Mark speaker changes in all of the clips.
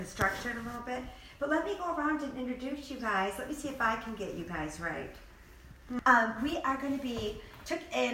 Speaker 1: structured a little bit. But let me go around and introduce you guys. Let me see if I can get you guys right. We are going to be, and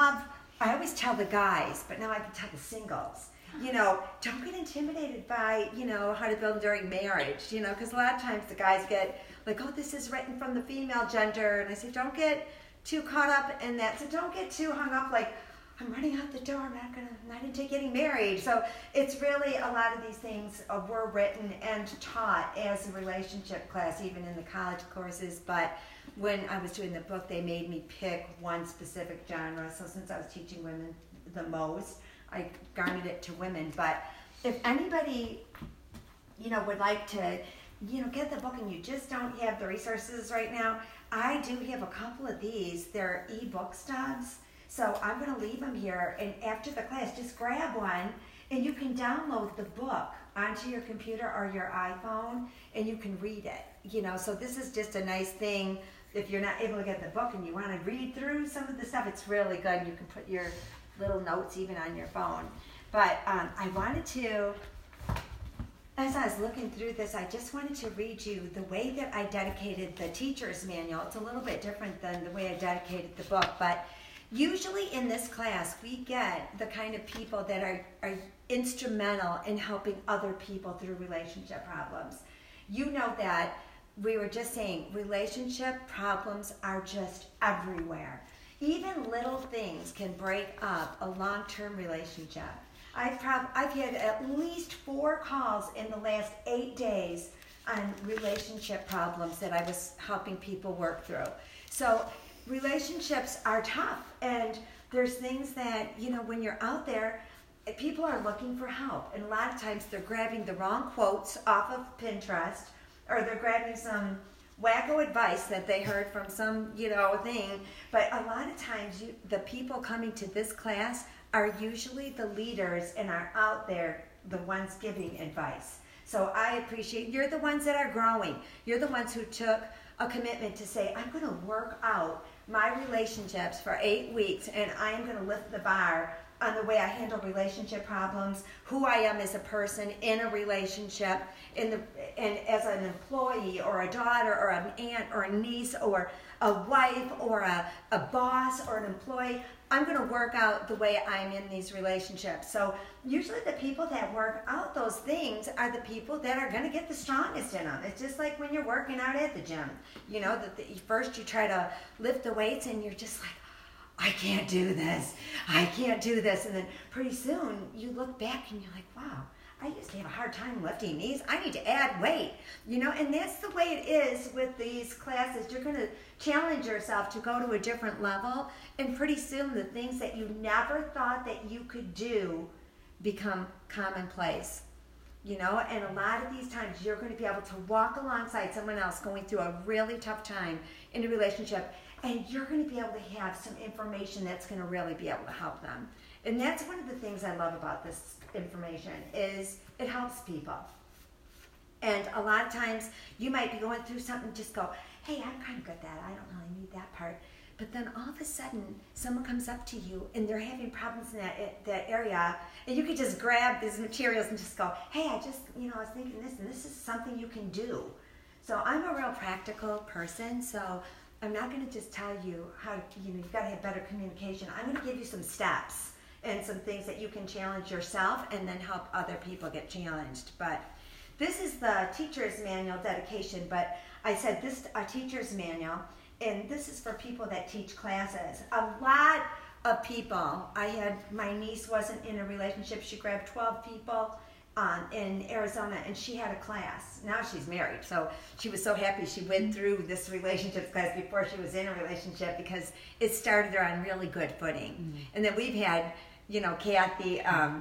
Speaker 1: I always tell the guys, but now I can tell the singles, don't get intimidated by, how to build during marriage, because a lot of times the guys get like, oh, this is written from the female gender. And I say, don't get too caught up in that. So don't get too hung up like, I'm running out the door, I'm not into getting married. So it's really a lot of these things were written and taught as a relationship class, even in the college courses. But when I was doing the book, they made me pick one specific genre. So since I was teaching women the most, I garnered it to women. But if anybody, would like to, get the book and you just don't have the resources right now, I do have a couple of these. They're e-book stubs. So I'm going to leave them here, and after the class, just grab one, and you can download the book onto your computer or your iPhone, and you can read it. So this is just a nice thing. If you're not able to get the book and you want to read through some of the stuff, it's really good. You can put your little notes even on your phone. But I wanted to, as I was looking through this, I just wanted to read you the way that I dedicated the teacher's manual. It's a little bit different than the way I dedicated the book, but usually in this class, we get the kind of people that are instrumental in helping other people through relationship problems. You know that we were just saying relationship problems are just everywhere. Even little things can break up a long-term relationship. I've had at least 4 calls in the last 8 days on relationship problems that I was helping people work through. So relationships are tough, and there's things that, when you're out there, people are looking for help, and a lot of times they're grabbing the wrong quotes off of Pinterest, or they're grabbing some wacko advice that they heard from some, thing. But a lot of times, the people coming to this class are usually the leaders and are out there, the ones giving advice. So I appreciate, you're the ones that are growing. You're the ones who took a commitment to say, I'm going to work out my relationships for 8 weeks, and I'm going to lift the bar on the way I handle relationship problems, who I am as a person in a relationship, and as an employee or a daughter or an aunt or a niece or a wife or a boss or an employee. I'm going to work out the way I'm in these relationships. So usually the people that work out those things are the people that are going to get the strongest in them. It's just like when you're working out at the gym. First you try to lift the weights and you're just like, I can't do this. I can't do this. And then pretty soon you look back and you're like, wow, I used to have a hard time lifting these. I need to add weight. And that's the way it is with these classes. You're going to challenge yourself to go to a different level, and pretty soon the things that you never thought that you could do become commonplace. And a lot of these times you're going to be able to walk alongside someone else going through a really tough time in a relationship, and you're going to be able to have some information that's going to really be able to help them. And that's one of the things I love about this information is it helps people. And a lot of times you might be going through something and just go, hey, I'm kind of good at that. I don't really need that part. But then all of a sudden, someone comes up to you and they're having problems in that area, and you could just grab these materials and just go, hey, I was thinking this, and this is something you can do. So I'm a real practical person, so I'm not going to just tell you how, you've got to have better communication. I'm going to give you some steps and some things that you can challenge yourself and then help other people get challenged. But this is the teacher's manual dedication, but I said this a teacher's manual, and this is for people that teach classes. A lot of people, my niece wasn't in a relationship. She grabbed 12 people in Arizona, and she had a class. Now she's married, so she was so happy she went through this relationships class before she was in a relationship, because it started her on really good footing. Mm-hmm. And then we've had, Kathy,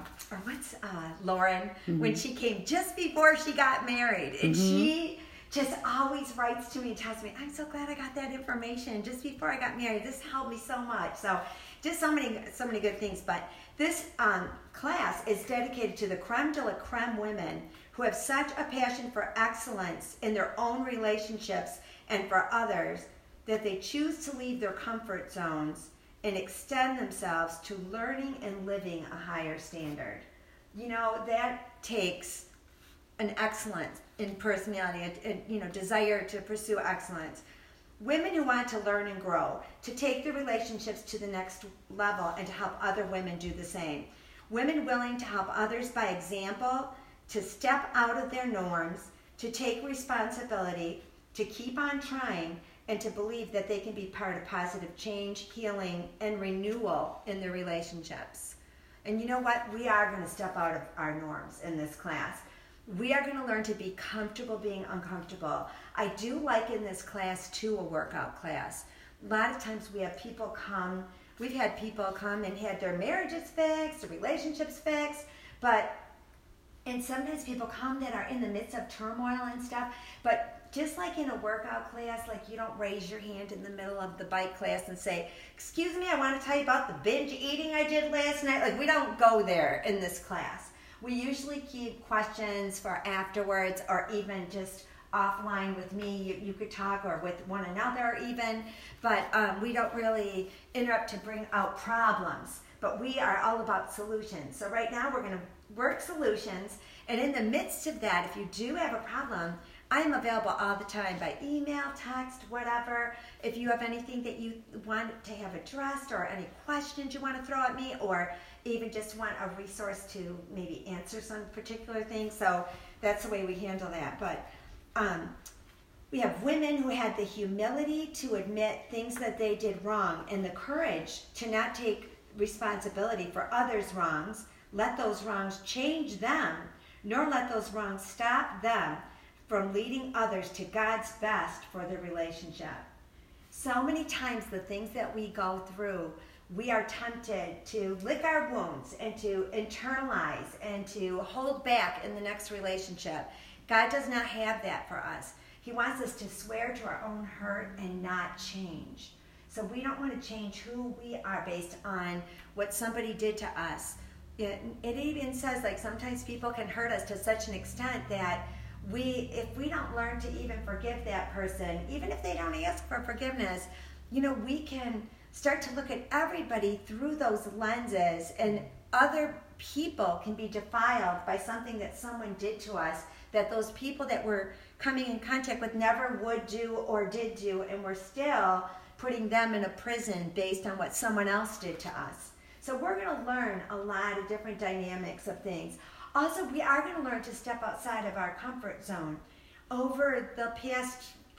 Speaker 1: Lauren, when she came just before she got married, and she just always writes to me and tells me, I'm so glad I got that information just before I got married. This helped me so much. So just so many good things. But this class is dedicated to the creme de la creme women who have such a passion for excellence in their own relationships and for others that they choose to leave their comfort zones and extend themselves to learning and living a higher standard. That takes an excellence in personality, desire to pursue excellence. Women who want to learn and grow, to take their relationships to the next level and to help other women do the same. Women willing to help others by example, to step out of their norms, to take responsibility, to keep on trying, and to believe that they can be part of positive change, healing, and renewal in their relationships. And you know what? We are going to step out of our norms in this class. We are going to learn to be comfortable being uncomfortable. I do liken this class to a workout class. A lot of times we have people come, we've had people come and had their marriages fixed, their relationships fixed, and sometimes people come that are in the midst of turmoil and stuff, but just like in a workout class, like you don't raise your hand in the middle of the bike class and say, excuse me, I want to tell you about the binge eating I did last night. Like we don't go there in this class. We usually keep questions for afterwards or even just offline with me. You could talk or with one another even, but we don't really interrupt to bring out problems. But we are all about solutions. So right now we're going to work solutions, and in the midst of that, if you do have a problem, I'm available all the time by email, text, whatever. If you have anything that you want to have addressed or any questions you want to throw at me, or even just want a resource to maybe answer some particular thing. So that's the way we handle that. But we have women who had the humility to admit things that they did wrong and the courage to not take responsibility for others' wrongs, let those wrongs change them, nor let those wrongs stop them from leading others to God's best for their relationship. So many times the things that we go through, we are tempted to lick our wounds and to internalize and to hold back in the next relationship. God does not have that for us. He wants us to swear to our own hurt and not change. So we don't want to change who we are based on what somebody did to us. It even says like sometimes people can hurt us to such an extent that if we don't learn to even forgive that person, even if they don't ask for forgiveness, we can start to look at everybody through those lenses, and other people can be defiled by something that someone did to us that those people that we're coming in contact with never would do or did do, and we're still putting them in a prison based on what someone else did to us. So we're going to learn a lot of different dynamics of things. Also, we are going to learn to step outside of our comfort zone. Over the past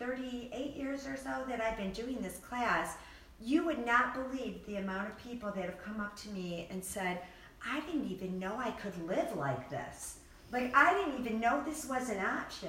Speaker 1: 38 years or so that I've been doing this class, you would not believe the amount of people that have come up to me and said, I didn't even know I could live like this. Like, I didn't even know this was an option.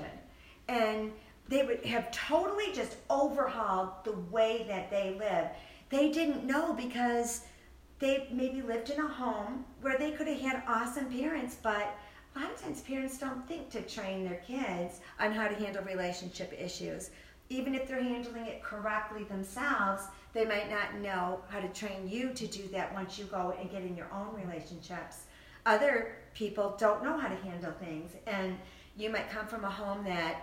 Speaker 1: And they would have totally just overhauled the way that they live. They didn't know because they maybe lived in a home where they could have had awesome parents, but a lot of times parents don't think to train their kids on how to handle relationship issues. Even if they're handling it correctly themselves, they might not know how to train you to do that once you go and get in your own relationships. Other people don't know how to handle things, and you might come from a home that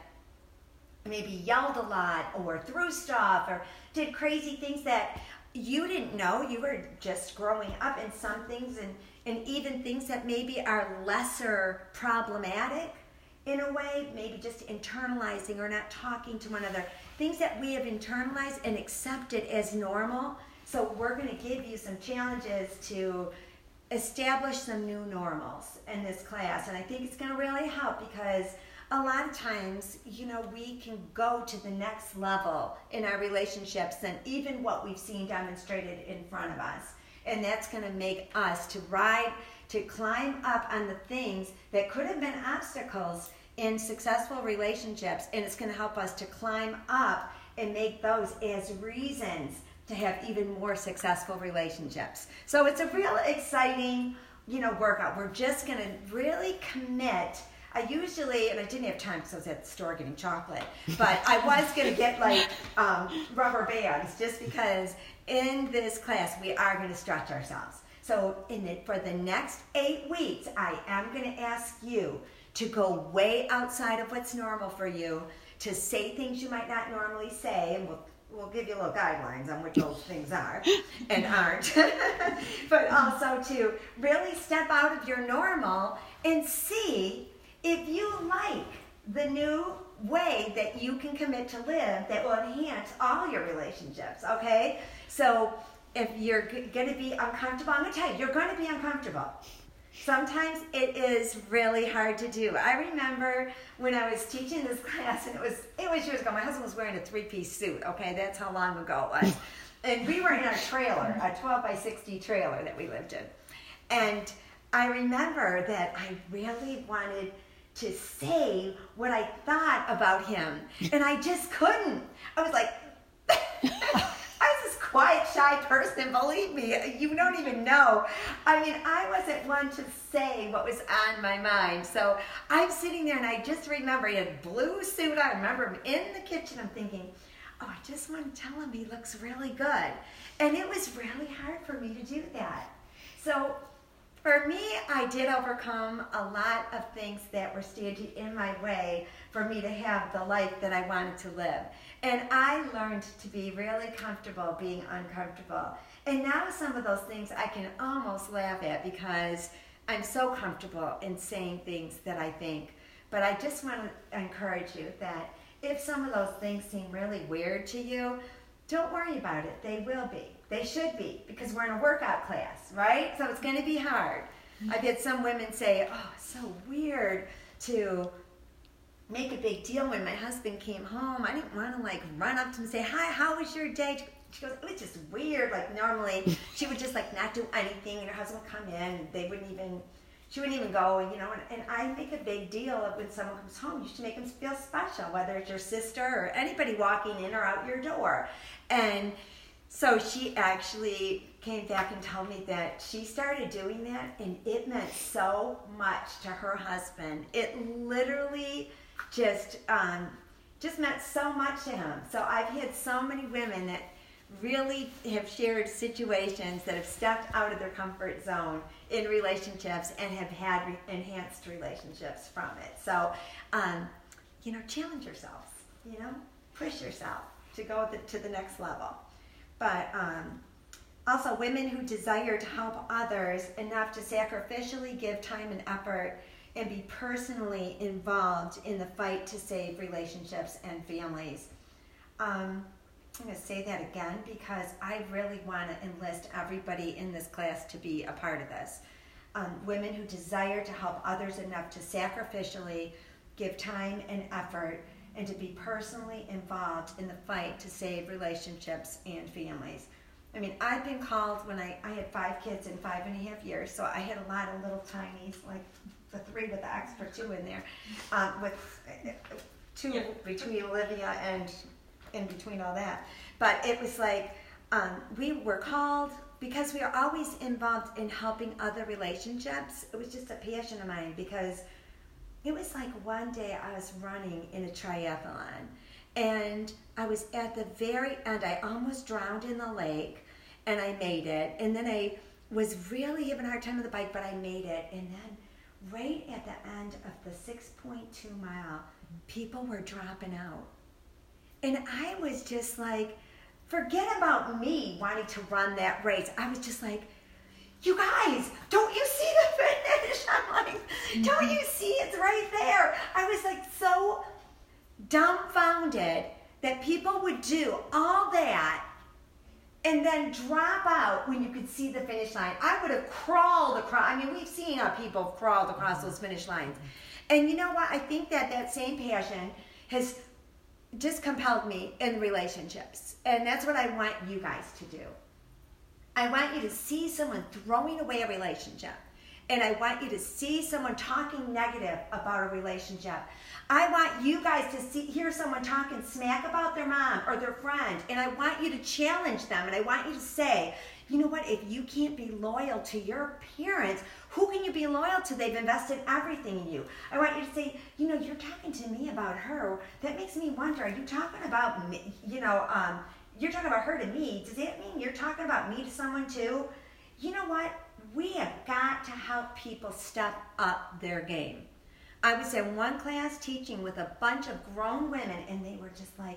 Speaker 1: maybe yelled a lot or threw stuff or did crazy things that you didn't know. You were just growing up, in some things and even things that maybe are lesser problematic in a way, maybe just internalizing or not talking to one another. Things that we have internalized and accepted as normal. So we're going to give you some challenges to establish some new normals in this class. And I think it's going to really help because a lot of times, we can go to the next level in our relationships than even what we've seen demonstrated in front of us. And that's going to make us to climb up on the things that could have been obstacles in successful relationships. And it's going to help us to climb up and make those as reasons to have even more successful relationships. So it's a real exciting, workout. We're just going to really commit. I usually, and I didn't have time because I was at the store getting chocolate, but I was going to get rubber bands just because in this class we are going to stretch ourselves. So for the next 8 weeks, I am going to ask you to go way outside of what's normal for you, to say things you might not normally say, and we'll give you little guidelines on what those things are and aren't, but also to really step out of your normal and see if you like the new way that you can commit to live that will enhance all your relationships, okay? So if you're going to be uncomfortable, I'm going to tell you, you're going to be uncomfortable. Sometimes it is really hard to do. I remember when I was teaching this class, and it was years ago. My husband was wearing a 3-piece suit, okay? That's how long ago it was. And we were in a trailer, a 12 by 60 trailer that we lived in. And I remember that I really wanted to say what I thought about him, and I just couldn't. I was like, I was this quiet, shy person, believe me, you don't even know. I mean, I wasn't one to say what was on my mind. So I'm sitting there, and I just remember he had a blue suit on. I remember him in the kitchen. I'm thinking, oh, I just want to tell him he looks really good. And it was really hard for me to do that. So for me, I did overcome a lot of things that were standing in my way for me to have the life that I wanted to live. And I learned to be really comfortable being uncomfortable. And now some of those things I can almost laugh at because I'm so comfortable in saying things that I think. But I just want to encourage you that if some of those things seem really weird to you, don't worry about it. They will be. They should be, because we're in a workout class, right? So it's going to be hard. I've had some women say, oh, it's so weird to make a big deal when my husband came home. I didn't want to like run up to him and say, hi, how was your day? She goes, it was just weird. Like normally she would just like not do anything, and her husband would come in and she wouldn't even go, and and I make a big deal of when someone comes home. You should make them feel special, whether it's your sister or anybody walking in or out your door. And so she actually came back and told me that she started doing that, and it meant so much to her husband. It literally just meant so much to him. So I've had so many women that really have shared situations that have stepped out of their comfort zone in relationships and have had enhanced relationships from it. So, challenge yourselves, push yourself to go to the next level. But also women who desire to help others enough to sacrificially give time and effort and be personally involved in the fight to save relationships and families. I'm going to say that again because I really want to enlist everybody in this class to be a part of this. Women who desire to help others enough to sacrificially give time and effort and to be personally involved in the fight to save relationships and families. I mean, I've been called when I had 5 kids in 5.5 years, so I had a lot of little tinies, like the 3 with the extra 2 in there, with 2 between Olivia and in between all that. But it was like we were called because we are always involved in helping other relationships. It was just a passion of mine because it was like one day I was running in a triathlon and I was at the very end. I almost drowned in the lake and I made it. And then I was really having a hard time with the bike, but I made it. And then right at the end of the 6.2 mile, people were dropping out. And I was just like, forget about me wanting to run that race. I was just like, you guys, don't you see the finish? I'm like, don't you see it's right there? I was like so dumbfounded that people would do all that and then drop out when you could see the finish line. I would have crawled across. I mean, we've seen how people have crawled across those finish lines. And you know what? I think that same passion has just compelled me in relationships. And that's what I want you guys to do. I want you to see someone throwing away a relationship. And I want you to see someone talking negative about a relationship. I want you guys to hear someone talking smack about their mom or their friend. And I want you to challenge them. And I want you to say, you know what, if you can't be loyal to your parents, who can you be loyal to? They've invested everything in you. I want you to say, you're talking to me about her. That makes me wonder, are you talking about me? You're talking about her to me. Does that mean you're talking about me to someone too? You know what? We have got to help people step up their game. I was in one class teaching with a bunch of grown women, and they were just like,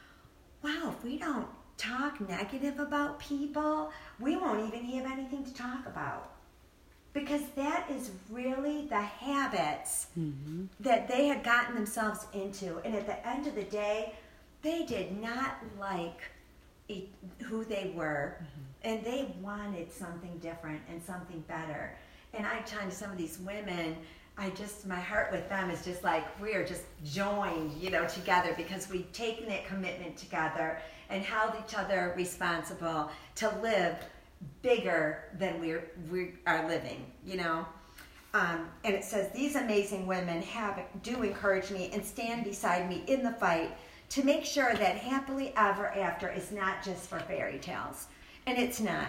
Speaker 1: wow, if we don't talk negative about people, we won't even have anything to talk about. because that is really the habits that they had gotten themselves into. And at the end of the day, they did not like who they were, and they wanted something different and something better. And I tell you, some of these women, my heart with them is just like, we are just joined, together, because we've taken that commitment together and held each other responsible to live bigger than we are living, And it says, these amazing women do encourage me and stand beside me in the fight to make sure that happily ever after is not just for fairy tales. And it's not.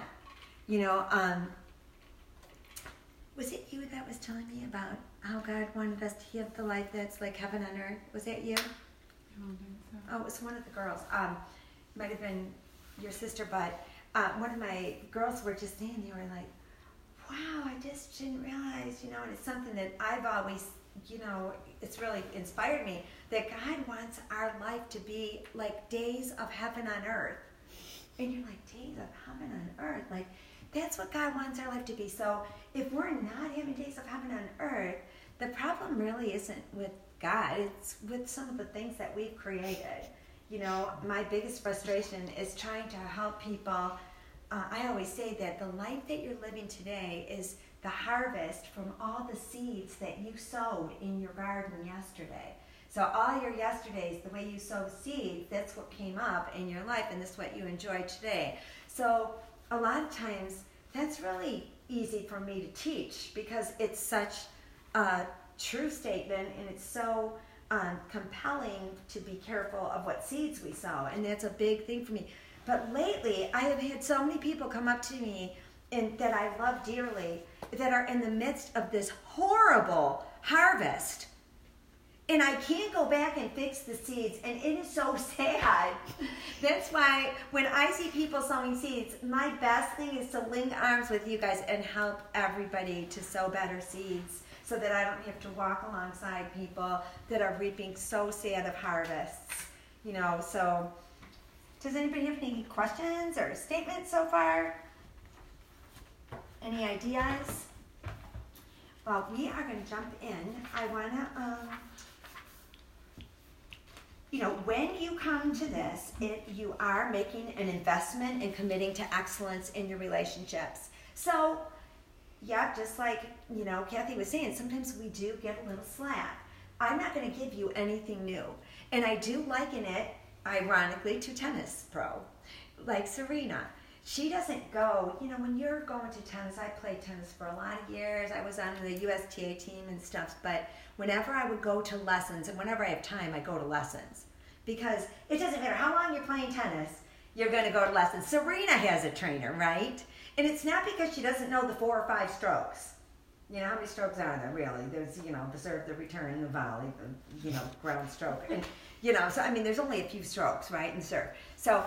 Speaker 1: Was it you that was telling me about how God wanted us to have the life that's like heaven on earth? Was that you?
Speaker 2: I don't think so.
Speaker 1: Oh, it was one of the girls. Might have been your sister, but one of my girls were just saying, they were like, wow, I just didn't realize, and it's something that I've always, it's really inspired me, that God wants our life to be like days of heaven on earth. And you're like, days of heaven on earth? Like, that's what God wants our life to be. So if we're not having days of heaven on earth, the problem really isn't with God. It's with some of the things that we've created. My biggest frustration is trying to help people. I always say that the life that you're living today is the harvest from all the seeds that you sowed in your garden yesterday. So all your yesterdays, the way you sow seeds, that's what came up in your life, and that's what you enjoy today. So a lot of times, that's really easy for me to teach, because it's such a true statement, and it's so compelling to be careful of what seeds we sow, and that's a big thing for me. But lately, I have had so many people come up to me that I love dearly that are in the midst of this horrible harvest. And I can't go back and fix the seeds, and it is so sad. That's why when I see people sowing seeds, my best thing is to link arms with you guys and help everybody to sow better seeds, so that I don't have to walk alongside people that are reaping so sad of harvests. So does anybody have any questions or statements so far? Any ideas? Well, we are going to jump in. I want to... when you come to this, you are making an investment and committing to excellence in your relationships. So, yeah, just like, Kathy was saying, sometimes we do get a little slack. I'm not going to give you anything new. And I do liken it, ironically, to tennis pro, like Serena. She doesn't go, when you're going to tennis, I played tennis for a lot of years. I was on the USTA team and stuff, but whenever I would go to lessons, and whenever I have time, I go to lessons. Because it doesn't matter how long you're playing tennis, you're going to go to lessons. Serena has a trainer, right? And it's not because she doesn't know the 4 or 5 strokes. How many strokes are there, really? There's, the serve, the return, the volley, the, ground stroke. And, so, there's only a few strokes, right, in serve. So,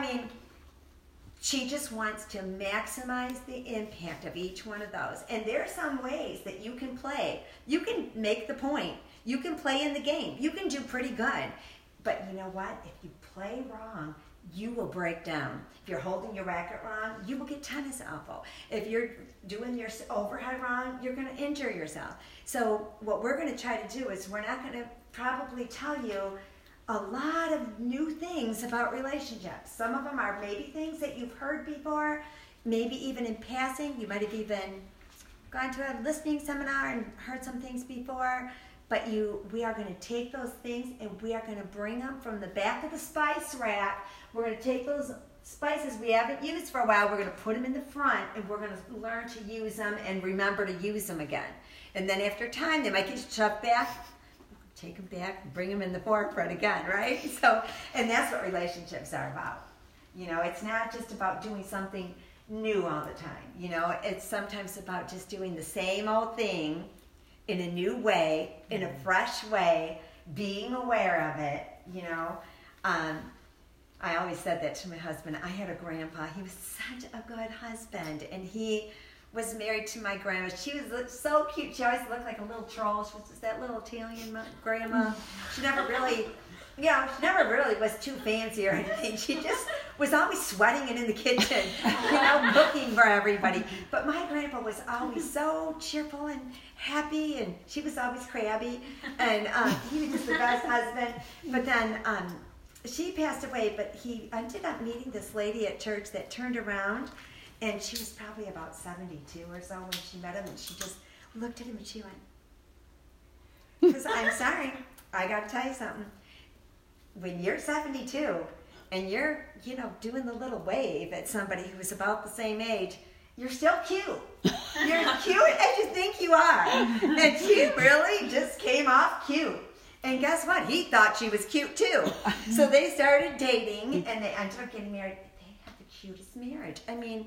Speaker 1: she just wants to maximize the impact of each one of those. And there are some ways that you can play. You can make the point. You can play in the game. You can do pretty good. But you know what? If you play wrong, you will break down. If you're holding your racket wrong, you will get tennis elbow. If you're doing your overhead wrong, you're going to injure yourself. So what we're going to try to do is we're not going to probably tell you a lot of new things about relationships. Some of them are maybe things that you've heard before, maybe even in passing. You might have even gone to a listening seminar and heard some things before. But we are going to take those things and we are going to bring them from the back of the spice rack. We're going to take those spices we haven't used for a while. We're going to put them in the front, and we're going to learn to use them and remember to use them again. And then after time, they might get shoved back. Take them back, bring them in the forefront again, right? So, and that's what relationships are about. It's not just about doing something new all the time. It's sometimes about just doing the same old thing in a new way, in a fresh way, being aware of it, I always said that to my husband. I had a grandpa. He was such a good husband, and he was married to my grandma. She was so cute. She always looked like a little troll. She was that little Italian grandma. She never really you know, she never really was too fancy or anything. She just was always sweating and in the kitchen, you know, cooking for everybody. But my grandpa was always so cheerful and happy, and she was always crabby, and he was just the best husband. But then she passed away, but he ended up meeting this lady at church that turned around, and she was probably about 72 or so when she met him, and she just looked at him and she went, because I'm sorry, I got to tell you something. When you're 72 and you're, you know, doing the little wave at somebody who's about the same age, you're still cute. You're cute as you think you are. And she really just came off cute. And guess what? He thought she was cute too. So they started dating and they ended up getting married. They had the cutest marriage. I mean,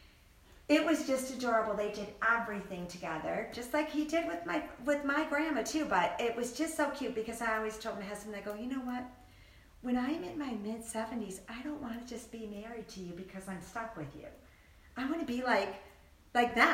Speaker 1: it was just adorable. They did everything together, just like he did with my grandma too. But it was just so cute because I always told my husband, I go, you know what? When I'm in my mid-70s, I don't want to just be married to you because I'm stuck with you. I want to be like them.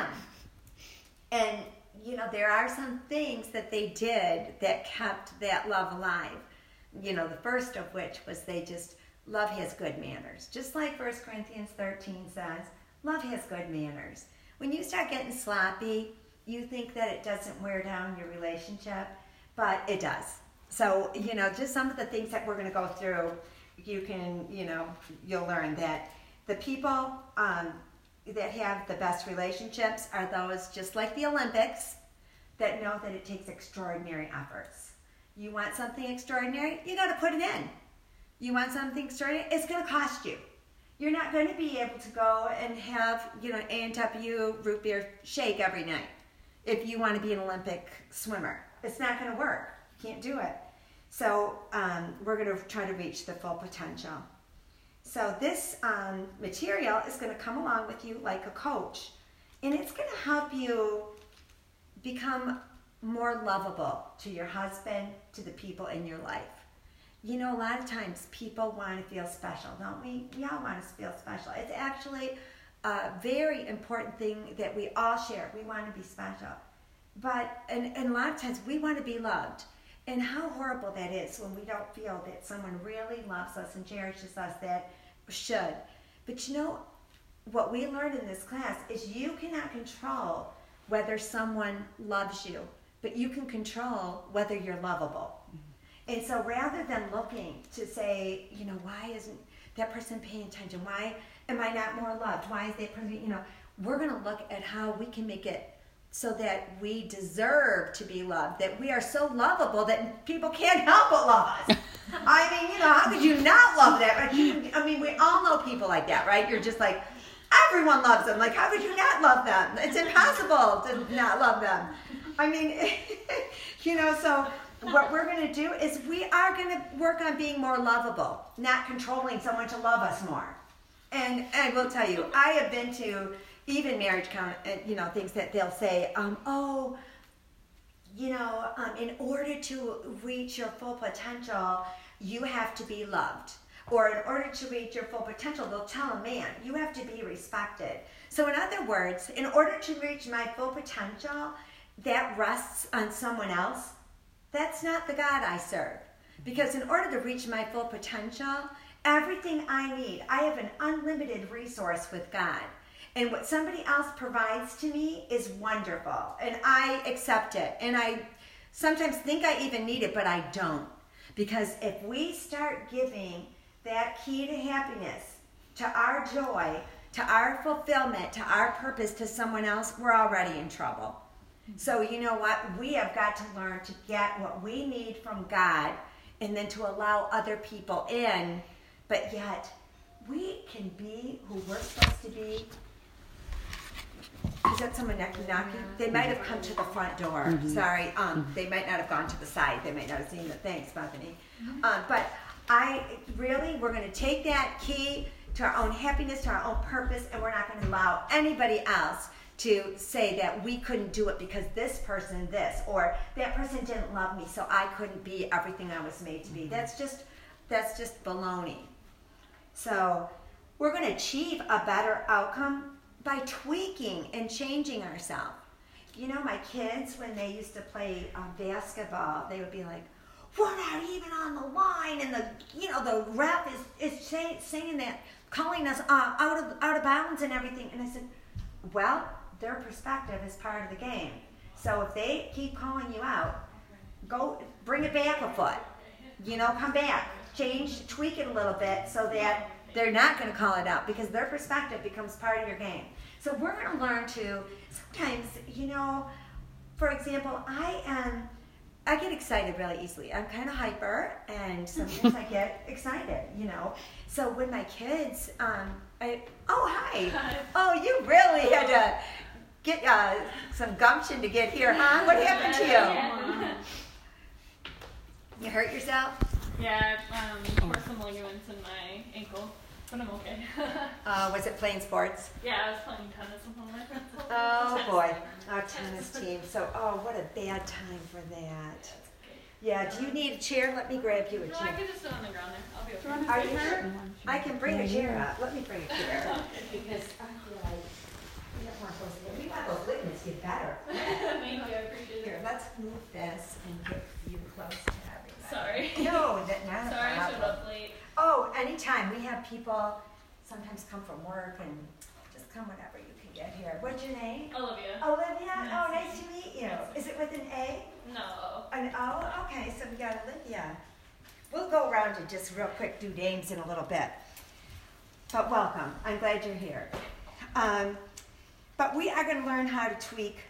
Speaker 1: And, you know, there are some things that they did that kept that love alive. You know, the first of which was they just, love has good manners. Just like 1 Corinthians 13 says, love has good manners. When you start getting sloppy, you think that it doesn't wear down your relationship, but it does. So, you know, just some of the things that we're going to go through, you can, you know, you'll learn that the people that have the best relationships are those, just like the Olympics, that know that it takes extraordinary efforts. You want something extraordinary, you got to put it in. You want something extraordinary, it's going to cost you. You're not going to be able to go and have, you know, A&W root beer shake every night if you want to be an Olympic swimmer. It's not going to work. Can't do it. So we're going to try to reach the full potential. So this material is going to come along with you like a coach, and it's going to help you become more lovable to your husband, to the people in your life. You know, a lot of times people want to feel special, don't we? We all want to feel special. It's actually a very important thing that we all share. We want to be special. But, and a lot of times we want to be loved. And how horrible that is when we don't feel that someone really loves us and cherishes us that should. But you know, what we learned in this class is you cannot control whether someone loves you, but you can control whether you're lovable. And so rather than looking to say, you know, why isn't that person paying attention? Why am I not more loved? Why is that person, you know, we're going to look at how we can make it so that we deserve to be loved, that we are so lovable that people can't help but love us. I mean, you know, how could you not love that? I mean, we all know people like that, right? You're just like, everyone loves them. Like, how could you not love them? It's impossible to not love them. I mean, you know, so what we're going to do is we are going to work on being more lovable, not controlling someone to love us more. And I will tell you, I have been to even marriage, you know, things that they'll say, in order to reach your full potential, you have to be loved. Or in order to reach your full potential, they'll tell a man, you have to be respected. So in other words, in order to reach my full potential, that rests on someone else. That's not the God I serve. Because in order to reach my full potential, everything I need, I have an unlimited resource with God. And what somebody else provides to me is wonderful. And I accept it. And I sometimes think I even need it, but I don't. Because if we start giving that key to happiness, to our joy, to our fulfillment, to our purpose to someone else, we're already in trouble. So you know what? We have got to learn to get what we need from God and then to allow other people in. But yet, we can be who we're supposed to be. Is that someone knocking? They might have come to the front door. Mm-hmm. Sorry. They might not have gone to the side. They might not have seen the thanks, Bethany. But we're going to take that key to our own happiness, to our own purpose, and we're not going to allow anybody else to say that we couldn't do it because this person this, or that person didn't love me, so I couldn't be everything I was made to be. That's just baloney. So we're going to achieve a better outcome by tweaking and changing ourselves. You know, my kids, when they used to play basketball, they would be like, we're not even on the line. line, and the ref is saying that, calling us out of bounds and everything. And I said, well, their perspective is part of the game. So if they keep calling you out, go bring it back a foot. Come back, change, tweak it a little bit so that they're not going to call it out, because their perspective becomes part of your game. So we're going to learn to sometimes, for example, I get excited really easily. I'm kind of hyper, and sometimes I get excited, So when my kids, hi. Oh, you really had to get some gumption to get here, huh? What happened to you? You hurt yourself?
Speaker 2: Yeah, tore some ligaments in my ankle, but I'm okay.
Speaker 1: Was it playing sports?
Speaker 2: Yeah, I was playing tennis with one of my friends.
Speaker 1: Oh boy, our tennis team. So, what a bad time for that. Yeah, do you need a chair? Let me grab you a
Speaker 2: No,
Speaker 1: chair.
Speaker 2: I could just sit on the ground there. I'll be okay.
Speaker 1: Are you hurt? I can bring a chair up. Let me bring a chair. Because I feel like we want those ligaments get better.
Speaker 2: Thank you, I appreciate
Speaker 1: Here,
Speaker 2: it.
Speaker 1: let's move this and get you close to everybody.
Speaker 2: Sorry.
Speaker 1: No, not a
Speaker 2: Sorry, I showed
Speaker 1: problem.
Speaker 2: up late.
Speaker 1: Oh, anytime. We have people sometimes come from work, and just come whenever you can get here. What's your name?
Speaker 2: Olivia.
Speaker 1: Olivia? Oh, nice to meet you. Is it with an A?
Speaker 2: No.
Speaker 1: An O? Okay, so we got Olivia. We'll go around and just real quick do names in a little bit. But welcome. I'm glad you're here. But we are going to learn how to tweak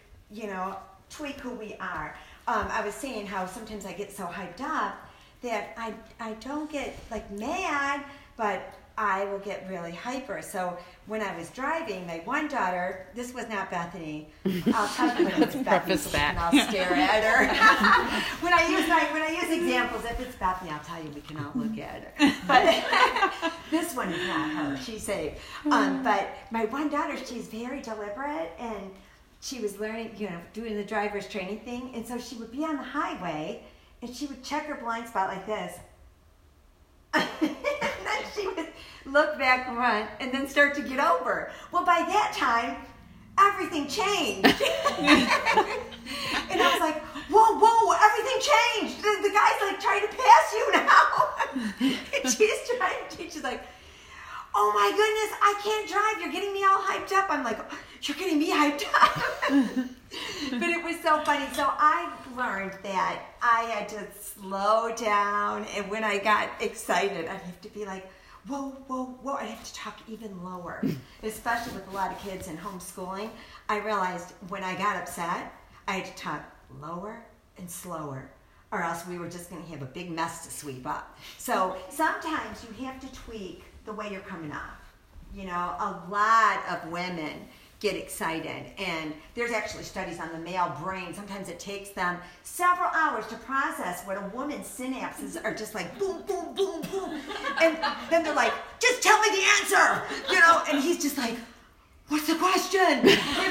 Speaker 1: who we are. I was saying how sometimes I get so hyped up that I don't get mad, but I will get really hyper. So when I was driving, my one daughter, this was not Bethany. I'll tell you when it's Bethany, and I'll stare at her. when I use examples, if it's Bethany, I'll tell you we can all look at her. But this one is not her. She's safe. But my one daughter, she's very deliberate, and she was learning, doing the driver's training thing, and so she would be on the highway, and she would check her blind spot like this. And then she would look back front and then start to get over. Well, by that time, everything changed. And I was like, whoa, everything changed. The guy's trying to pass you now. And she's like, oh my goodness, I can't drive. You're getting me all hyped up. I'm like, you're getting me hyped up. But it was so funny. So I learned that I had to slow down, and when I got excited, I'd have to be like, whoa. I have to talk even lower, especially with a lot of kids and homeschooling. I realized when I got upset, I had to talk lower and slower, or else we were just going to have a big mess to sweep up. So sometimes you have to tweak the way you're coming off. A lot of women get excited, and there's actually studies on the male brain. Sometimes it takes them several hours to process what a woman's synapses are just like boom, boom, boom, boom. And then they're like, just tell me the answer, and he's just like, what's the question? And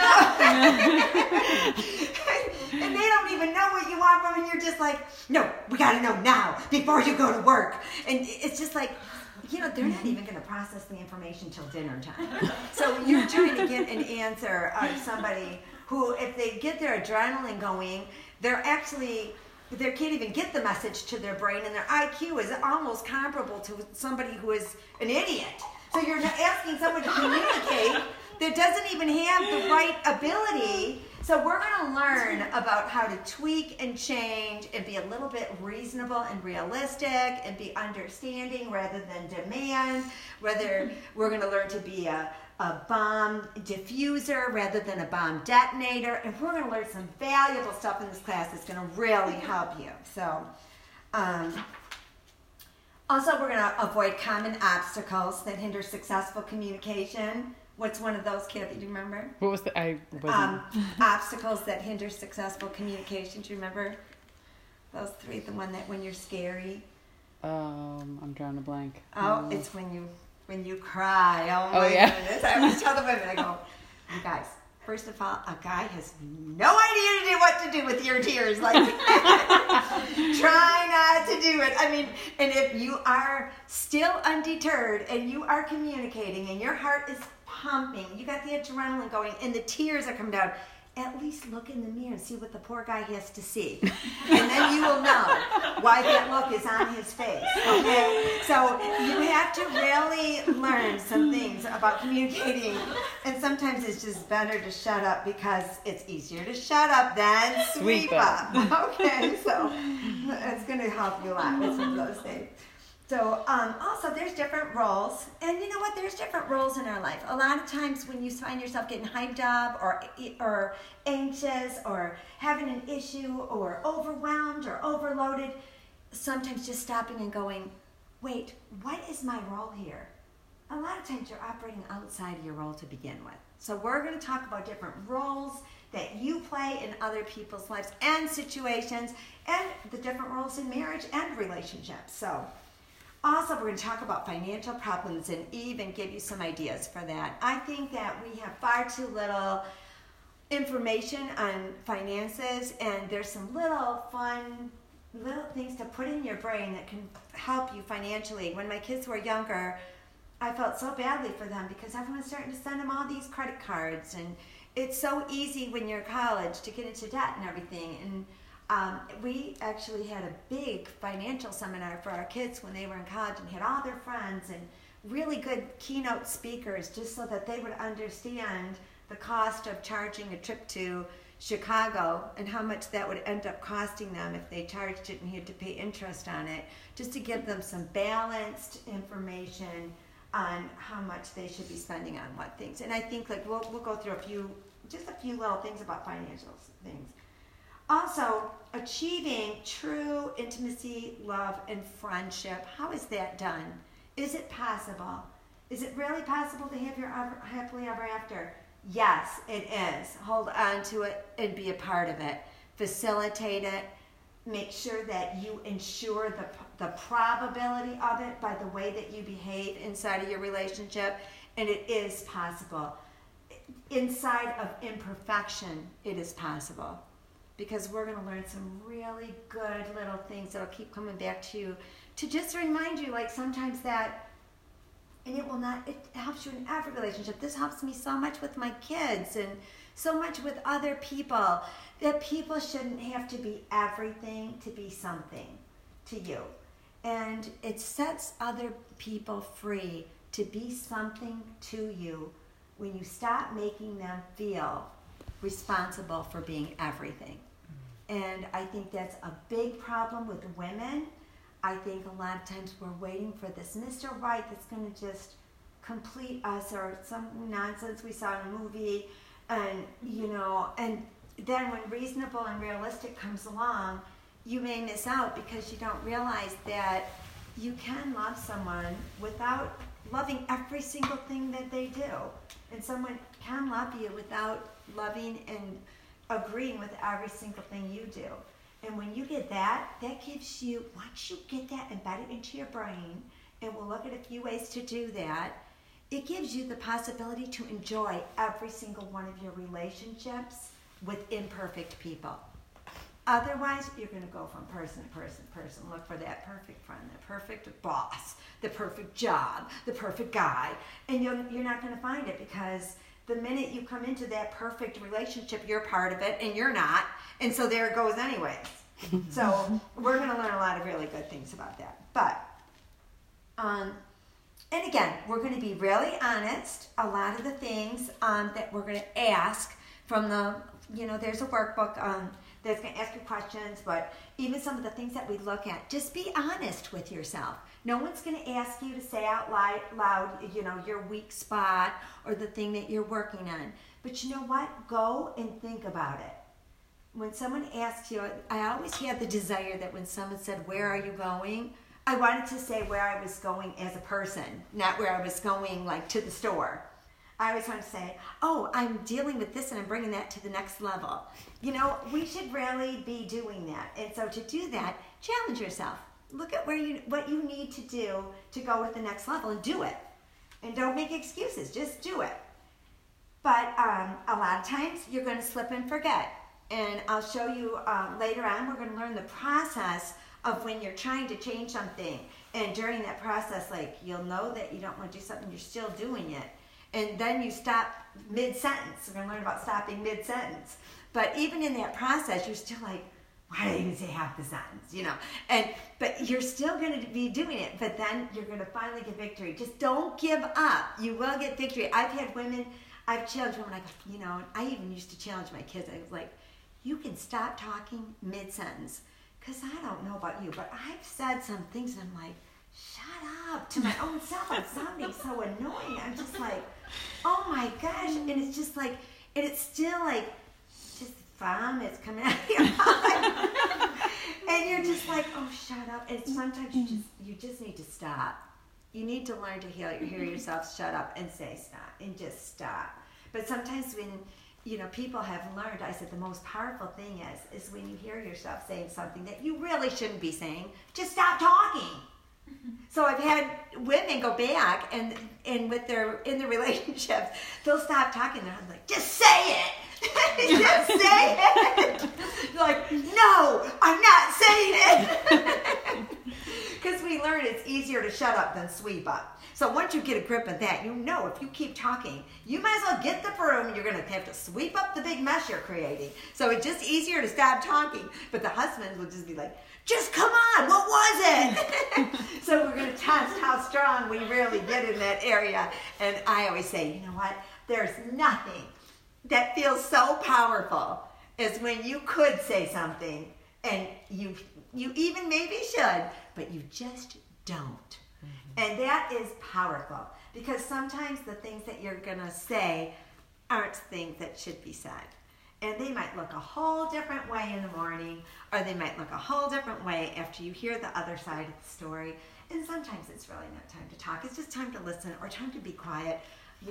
Speaker 1: they don't even know what you want from them, and you're just like, no, we gotta know now before you go to work. And it's just like, they're not even going to process the information till dinner time. So you're trying to get an answer out of somebody who, if they get their adrenaline going, they can't even get the message to their brain, and their IQ is almost comparable to somebody who is an idiot. So you're asking someone to communicate that doesn't even have the right ability. So we're going to learn about how to tweak and change and be a little bit reasonable and realistic and be understanding rather than demand. Whether we're going to learn to be a bomb diffuser rather than a bomb detonator. And we're going to learn some valuable stuff in this class that's going to really help you. So, also we're going to avoid common obstacles that hinder successful communication. What's one of those, Kathy? Do you remember?
Speaker 3: What was the? I wasn't.
Speaker 1: Obstacles that hinder successful communication. Do you remember those three? The one that when you're scary.
Speaker 3: I'm drawing a blank.
Speaker 1: Oh, it's when you cry. Oh my goodness! I always tell the women, I go, you guys. First of all, a guy has no idea what to do with your tears. Like, try not to do it. I mean, and if you are still undeterred and you are communicating and your heart is pumping, you got the adrenaline going, and the tears are coming down, at least look in the mirror and see what the poor guy has to see. And then you will know why that look is on his face, okay? So you have to really learn some things about communicating, and sometimes it's just better to shut up because it's easier to shut up than sweep up. Okay, so it's going to help you a lot with some of those things. So also there's different roles, and you know what, there's different roles in our life. A lot of times when you find yourself getting hyped up or anxious or having an issue or overwhelmed or overloaded, sometimes just stopping and going, wait, what is my role here? A lot of times you're operating outside of your role to begin with. So we're going to talk about different roles that you play in other people's lives and situations, and the different roles in marriage and relationships. So also, we're going to talk about financial problems and even give you some ideas for that. I think that we have far too little information on finances, and there's some little fun little things to put in your brain that can help you financially. When my kids were younger, I felt so badly for them because everyone's starting to send them all these credit cards, and it's so easy when you're in college to get into debt and everything. And we actually had a big financial seminar for our kids when they were in college and had all their friends and really good keynote speakers just so that they would understand the cost of charging a trip to Chicago and how much that would end up costing them if they charged it and had to pay interest on it, just to give them some balanced information on how much they should be spending on what things. And I think like we'll go through a few little things about financial things. Also, achieving true intimacy, love, and friendship. How is that done? Is it possible? Is it really possible to have your happily ever after? Yes, it is. Hold on to it and be a part of it. Facilitate it. Make sure that you ensure the probability of it by the way that you behave inside of your relationship. And it is possible. Inside of imperfection, it is possible. Because we're going to learn some really good little things that'll keep coming back to you to just remind you, like sometimes that, and it helps you in every relationship. This helps me so much with my kids and so much with other people, that people shouldn't have to be everything to be something to you. And it sets other people free to be something to you when you stop making them feel responsible for being everything. And I think that's a big problem with women. I think a lot of times we're waiting for this Mr. Right that's going to just complete us, or some nonsense we saw in a movie, and and then when reasonable and realistic comes along, you may miss out because you don't realize that you can love someone without loving every single thing that they do. And someone can love you without loving and agreeing with every single thing you do. And when you get that gives you, once you get that embedded into your brain, and we'll look at a few ways to do that, it gives you the possibility to enjoy every single one of your relationships with imperfect people. Otherwise, you're going to go from person to person to person, look for that perfect friend, the perfect boss, the perfect job, the perfect guy, and you're not going to find it, because the minute you come into that perfect relationship, you're part of it and you're not, and so there it goes anyways. So we're going to learn a lot of really good things about that. But, and again, we're going to be really honest. A lot of the things that we're going to ask from the, there's a workbook that's going to ask you questions, but even some of the things that we look at, just be honest with yourself. No one's going to ask you to say out loud, your weak spot or the thing that you're working on. But you know what? Go and think about it. When someone asks you, I always had the desire that when someone said, "Where are you going?" I wanted to say where I was going as a person, not where I was going like to the store. I always want to say, "Oh, I'm dealing with this and I'm bringing that to the next level." We should really be doing that. And so to do that, challenge yourself. Look at what you need to do to go to the next level, and do it. And don't make excuses, just do it. But a lot of times you're going to slip and forget. And I'll show you later on, we're going to learn the process of when you're trying to change something. And during that process, you'll know that you don't want to do something, you're still doing it. And then you stop mid-sentence. We're going to learn about stopping mid-sentence. But even in that process, you're still like, why did I even say half the sentence? But you're still going to be doing it. But then you're going to finally get victory. Just don't give up. You will get victory. I've challenged women. I even used to challenge my kids. I was like, you can stop talking mid-sentence. Because I don't know about you, but I've said some things and I'm like, shut up, to my own self. I'm sounding so annoying. I'm just like, oh my gosh. And it's just like, and it's still like, just vomit's coming out of your mouth. And you're just like, oh, shut up. And sometimes you just need to stop. You need to learn to hear yourself shut up and say stop and just stop. But sometimes when, people have learned, I said the most powerful thing is when you hear yourself saying something that you really shouldn't be saying, just stop talking. So I've had women go back and in the relationships, they'll stop talking and I'm like, just say it. Just say it. You're like, no, I'm not saying it. Because we learn it's easier to shut up than sweep up. So once you get a grip of that, if you keep talking, you might as well get the broom and you're going to have to sweep up the big mess you're creating. So it's just easier to stop talking. But the husbands will just be like, just come on, what was it? So we're going to test how strong we really get in that area. And I always say, you know what? There's nothing that feels so powerful as when you could say something and you even maybe should, but you just don't. And that is powerful because sometimes the things that you're going to say aren't things that should be said. And they might look a whole different way in the morning, or they might look a whole different way after you hear the other side of the story. And sometimes it's really not time to talk. It's just time to listen or time to be quiet.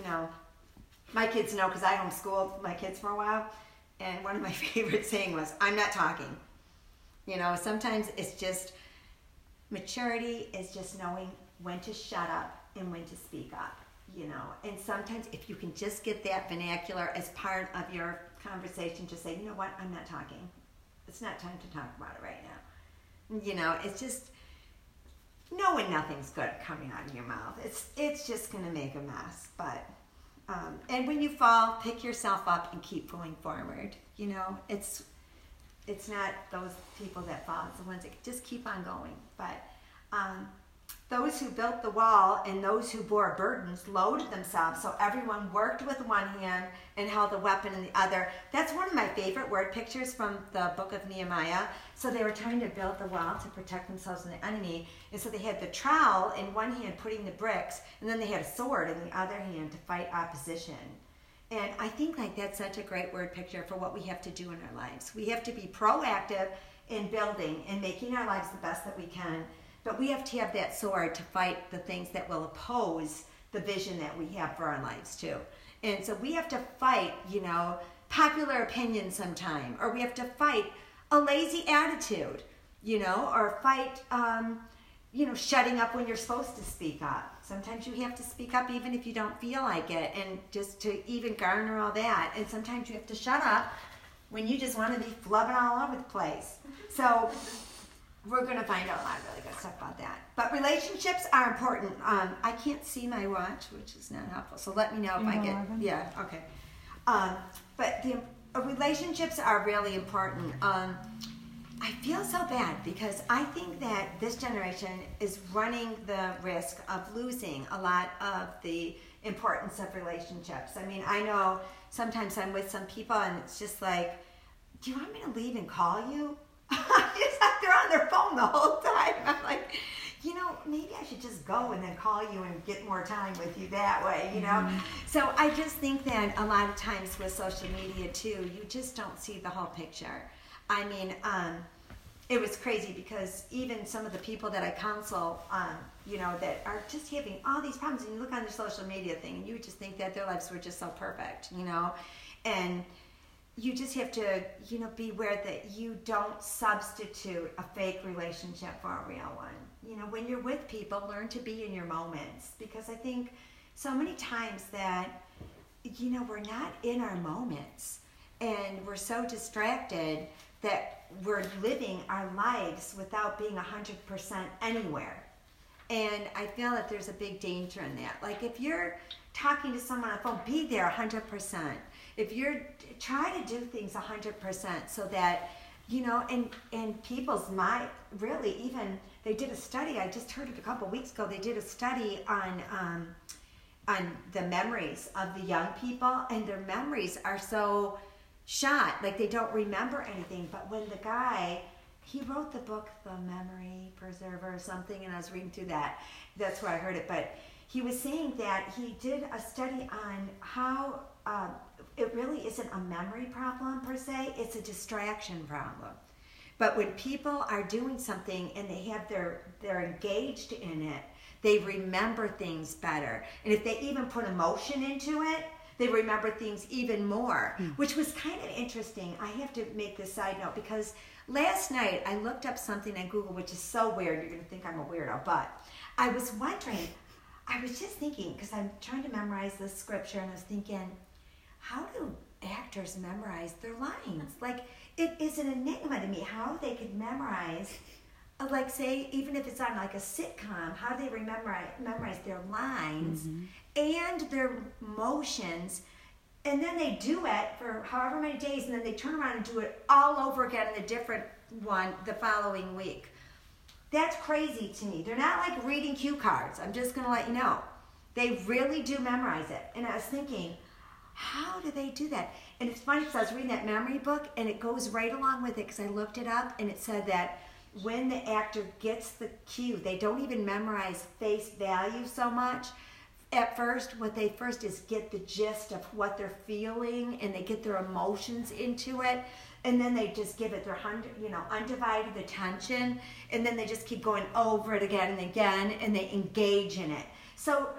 Speaker 1: My kids know because I homeschooled my kids for a while. And one of my favorite saying was, I'm not talking. Sometimes it's just, maturity is just knowing when to shut up and when to speak up, And sometimes if you can just get that vernacular as part of your conversation, just say, you know what, I'm not talking. It's not time to talk about it right now. It's just knowing nothing's good coming out of your mouth. It's just going to make a mess. But, and when you fall, pick yourself up and keep going forward. It's not those people that fall, it's the ones that just keep on going. But those who built the wall and those who bore burdens loaded themselves, so everyone worked with one hand and held a weapon in the other. That's one of my favorite word pictures from the book of Nehemiah. So they were trying to build the wall to protect themselves from the enemy. And so they had the trowel in one hand putting the bricks, and then they had a sword in the other hand to fight opposition. And I think that's such a great word picture for what we have to do in our lives. We have to be proactive in building and making our lives the best that we can. But we have to have that sword to fight the things that will oppose the vision that we have for our lives too. And so we have to fight, popular opinion sometime, or we have to fight a lazy attitude, or fight, shutting up when you're supposed to speak up. Sometimes you have to speak up even if you don't feel like it, and just to even garner all that. And sometimes you have to shut up when you just want to be flubbing all over the place. So we're going to find out a lot of really good stuff about that. But relationships are important. I can't see my watch, which is not helpful. So let me know if I get...
Speaker 3: 11?
Speaker 1: Yeah, okay. But the relationships are really important. I feel so bad because I think that this generation is running the risk of losing a lot of the importance of relationships. I mean, I know sometimes I'm with some people and it's just like, do you want me to leave and call you? They're on their phone the whole time. I'm like, maybe I should just go and then call you and get more time with you that way, Mm-hmm. So I just think that a lot of times with social media too, you just don't see the whole picture. I mean, it was crazy because even some of the people that I counsel, that are just having all these problems, and you look on their social media thing and you would just think that their lives were just so perfect, and you just have to, beware that you don't substitute a fake relationship for a real one. When you're with people, learn to be in your moments, because I think so many times that, we're not in our moments and we're so distracted that we're living our lives without being 100% anywhere. And I feel that there's a big danger in that. Like if you're talking to someone on the phone, be there 100%. If you're try to do things 100% so that, you know, and people's mind, really, even they did a study, I just heard it a couple weeks ago, they did a study on the memories of the young people, and their memories are so shot, like they don't remember anything. But when the guy, he wrote the book, The Memory Preserver or something, and I was reading through that. That's where I heard it. But he was saying that he did a study on how it really isn't a memory problem per se, it's a distraction problem. But when people are doing something and they're engaged in it, they remember things better. And if they even put emotion into it, they remember things even more, which was kind of interesting. I have to make this side note because last night I looked up something on Google, which is so weird, you're going to think I'm a weirdo, but I was wondering, I was just thinking, because I'm trying to memorize this scripture, and I was thinking, how do actors memorize their lines? Like, it is an enigma to me how they could memorize, like, say, even if it's on like a sitcom, how do they memorize their lines and their motions, and then they do it for however many days, and then they turn around and do it all over again in a different one the following week. That's crazy to me. They're not like reading cue cards. I'm just going to let you know. They really do memorize it. And I was thinking, how do they do that? And it's funny because I was reading that memory book, and it goes right along with it because I looked it up, and it said that when the actor gets the cue, they don't even memorize face value so much. At first, what they first is get the gist of what they're feeling, and they get their emotions into it, and then they just give it their undivided attention, and then they just keep going over it again and again, and they engage in it. So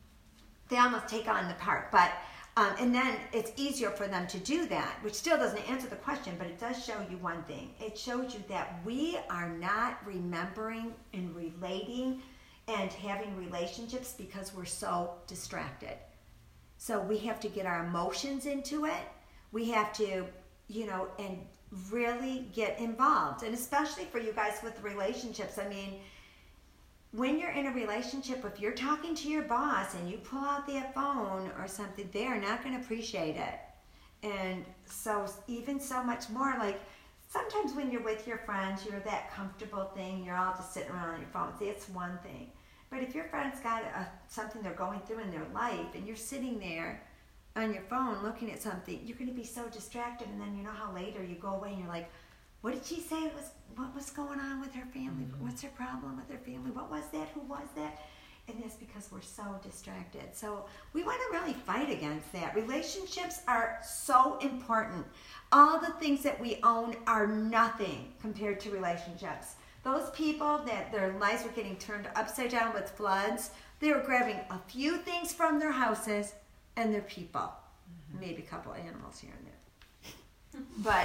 Speaker 1: they almost take on the part, but and then it's easier for them to do that, which still doesn't answer the question, but it does show you one thing. It shows you that we are not remembering and relating and having relationships because we're so distracted. So we have to get our emotions into it. We have to, and really get involved. And especially for you guys with relationships, I mean, when you're in a relationship, if you're talking to your boss and you pull out their phone or something, they are not going to appreciate it. And so even so much more, like sometimes when you're with your friends, you're that comfortable thing, you're all just sitting around on your phone. It's one thing. But if your friend's got something they're going through in their life and you're sitting there on your phone looking at something, you're going to be so distracted. And then you know how later you go away and you're like, what did she say? What was going on with her family? What's her problem with her family? What was that? Who was that? And that's because we're so distracted. So we want to really fight against that. Relationships are so important. All the things that we own are nothing compared to relationships. Those people that their lives were getting turned upside down with floods, they were grabbing a few things from their houses and their people. Maybe a couple animals here and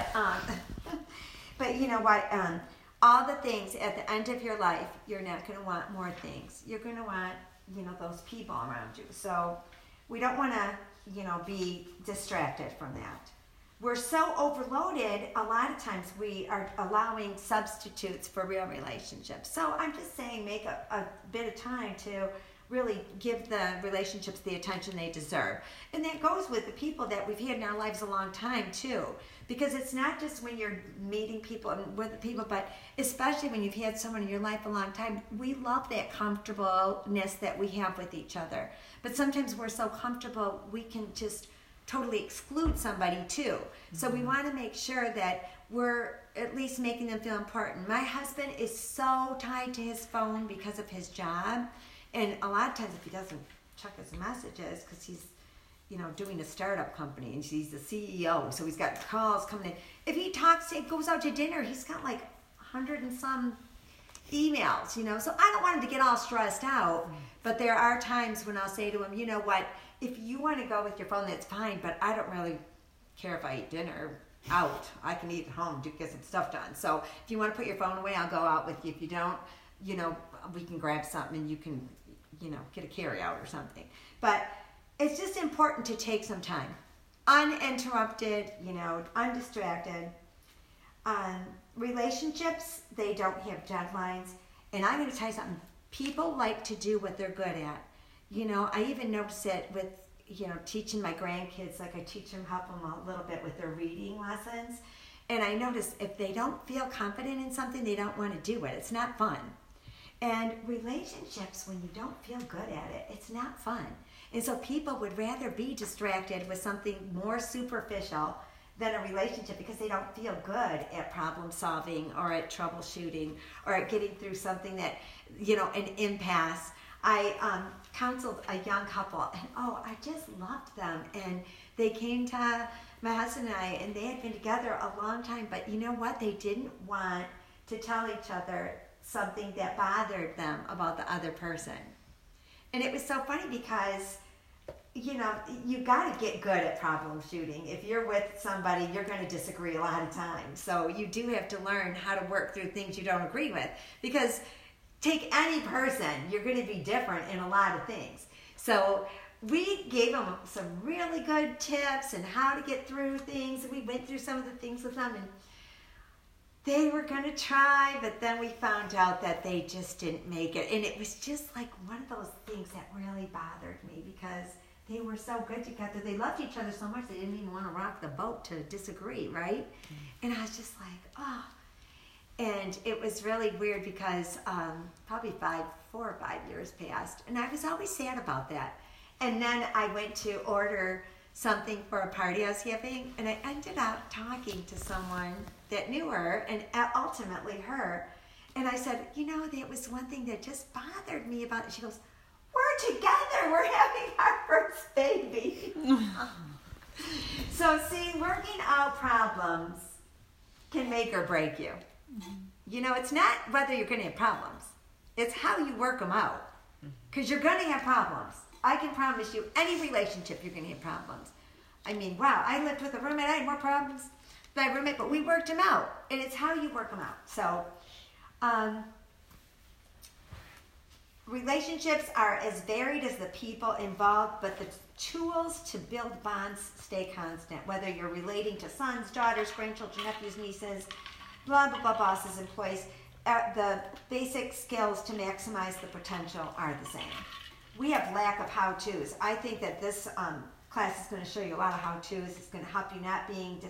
Speaker 1: there. But you know what? All the things at the end of your life, you're not going to want more things. You're going to want, those people around you. So we don't want to, be distracted from that. We're so overloaded, a lot of times we are allowing substitutes for real relationships. So I'm just saying make a bit of time to really give the relationships the attention they deserve. And that goes with the people that we've had in our lives a long time too. Because it's not just when you're meeting people and with people, but especially when you've had someone in your life a long time, we love that comfortableness that we have with each other. But sometimes we're so comfortable, we can just totally exclude somebody too. So we want to make sure that we're at least making them feel important. My husband is so tied to his phone because of his job. And a lot of times if he doesn't check his messages, because he's doing a startup company and he's the CEO, so he's got calls coming in. If he goes out to dinner, he's got like 100 and some emails, So I don't want him to get all stressed out, but there are times when I'll say to him, you know what, if you want to go with your phone, that's fine, but I don't really care if I eat dinner out. I can eat at home to get some stuff done. So if you want to put your phone away, I'll go out with you. If you don't, we can grab something and you can, get a carry out or something. But it's just important to take some time. Uninterrupted, undistracted. Relationships, they don't have deadlines. And I'm going to tell you something. people like to do what they're good at. You know, I even notice it with, you know, teaching my grandkids. Like I teach them, help them a little bit with their reading lessons. And I notice if they don't feel confident in something, they don't want to do it. It's not fun. And relationships, when you don't feel good at it, it's not fun. And so people would rather be distracted with something more superficial than a relationship because they don't feel good at problem solving or at troubleshooting or at getting through something that, you know, an impasse. I counseled a young couple, and I just loved them. And they came to my husband and I, and they had been together a long time, but you know what? They didn't want to tell each other something that bothered them about the other person. And it was so funny because, you know, you got to get good at problem shooting. If you're with somebody, you're going to disagree a lot of times. So you do have to learn how to work through things you don't agree with. Because take any person, you're going to be different in a lot of things. So we gave them some really good tips and how to get through things. And we went through some of the things with them. And they were going to try, but then we found out that they just didn't make it. And it was just like one of those things that really bothered me because they were so good together. They loved each other so much they didn't even want to rock the boat to disagree, right? Mm-hmm. And I was just like, oh. And it was really weird because probably 4 or 5 years passed. And I was always sad about that. And then I went to order something for a party I was having, and I ended up talking to someone that knew her and ultimately her. And I said, you know, that was one thing that just bothered me about it. She goes, we're together. We're having our first baby. So see, working out problems can make or break you. Mm-hmm. You know, it's not whether you're going to have problems. It's how you work them out. Because you're going to have problems. I can promise you, any relationship, you're going to have problems. I mean, wow, I lived with a roommate. I had more problems than my roommate, but we worked them out. And it's how you work them out. So, relationships are as varied as the people involved, but the tools to build bonds stay constant. Whether you're relating to sons, daughters, grandchildren, nephews, nieces, blah, blah, blah, bosses, employees, the basic skills to maximize the potential are the same. We have lack of how-tos. I think that this class is going to show you a lot of how-tos. It's going to help you not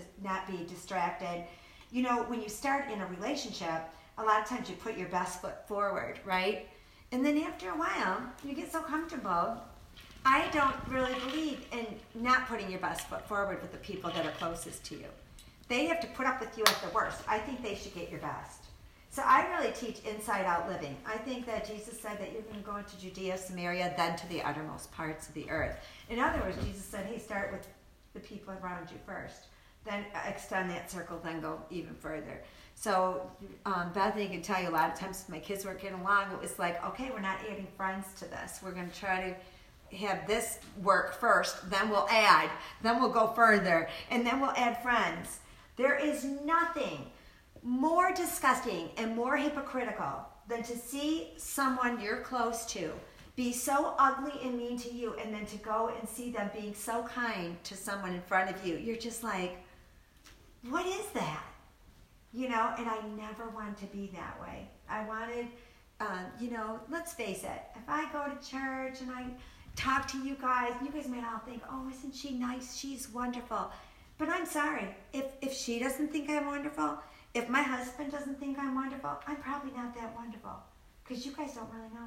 Speaker 1: be distracted. You know, when you start in a relationship, a lot of times you put your best foot forward, right? And then after a while, you get so comfortable. I don't really believe in not putting your best foot forward with the people that are closest to you. They have to put up with you at the worst. I think they should get your best. So I really teach inside-out living. I think that Jesus said that you're going to go into Judea, Samaria, then to the uttermost parts of the earth. In other words, Jesus said, hey, start with the people around you first. Then extend that circle, then go even further. So Bethany can tell you a lot of times my kids were getting along, it was like, okay, we're not adding friends to this. We're going to try to have this work first, then we'll add, then we'll go further, and then we'll add friends. There is nothing more disgusting and more hypocritical than to see someone you're close to be so ugly and mean to you, and then to go and see them being so kind to someone in front of you. You're just like, what is that? You know, and I never wanted to be that way. I wanted, you know, let's face it, if I go to church and I talk to you guys might all think, oh, isn't she nice? She's wonderful. But I'm sorry, if she doesn't think I'm wonderful, if my husband doesn't think I'm wonderful, I'm probably not that wonderful because you guys don't really know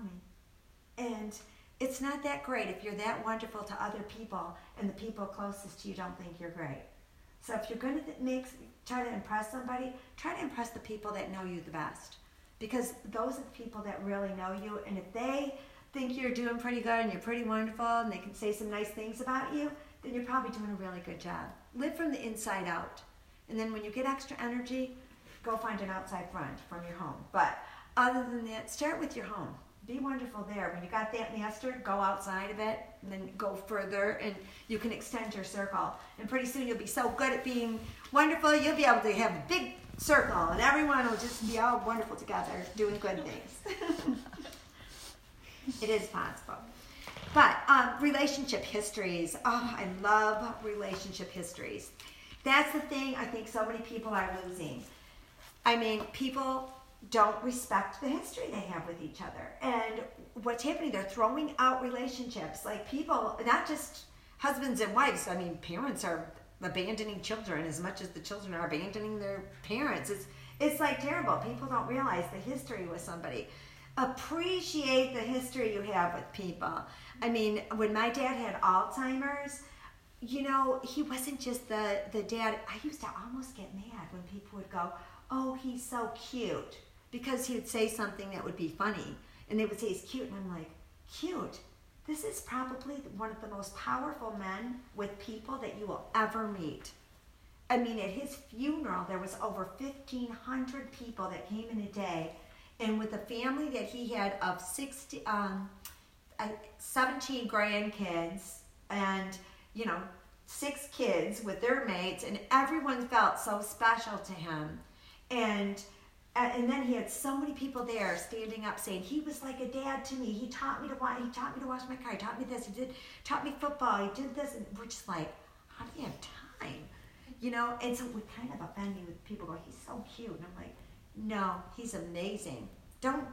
Speaker 1: me. And it's not that great if you're that wonderful to other people and the people closest to you don't think you're great. So if you're going to try to impress somebody, try to impress the people that know you the best, because those are the people that really know you. And if they think you're doing pretty good and you're pretty wonderful and they can say some nice things about you, then you're probably doing a really good job. Live from the inside out. And then when you get extra energy, go find an outside friend from your home. But other than that, start with your home. Be wonderful there. When you got that master, go outside of it and then go further, and you can extend your circle. And pretty soon you'll be so good at being wonderful, you'll be able to have a big circle and everyone will just be all wonderful together doing good things. It is possible. But relationship histories. Oh, I love relationship histories. That's the thing I think so many people are losing. I mean, people don't respect the history they have with each other. And what's happening, they're throwing out relationships. Like people, not just husbands and wives, I mean, parents are abandoning children as much as the children are abandoning their parents. It's like terrible. People don't realize the history with somebody. Appreciate the history you have with people. I mean, when my dad had Alzheimer's, you know, he wasn't just the dad. I used to almost get mad when people would go, oh, he's so cute. Because he would say something that would be funny. And they would say he's cute. And I'm like, cute? This is probably one of the most powerful men with people that you will ever meet. I mean, at his funeral, there was over 1,500 people that came in a day. And with the family that he had of 17 grandkids and, you know, 6 kids with their mates, and everyone felt so special to him. And then he had so many people there standing up saying, he was like a dad to me. He taught me to wash my car. He taught me this. Taught me football. He did this. And we're just like, how do you have time? You know, and so it would kind of offend me when people go, he's so cute. And I'm like, no, he's amazing. Don't,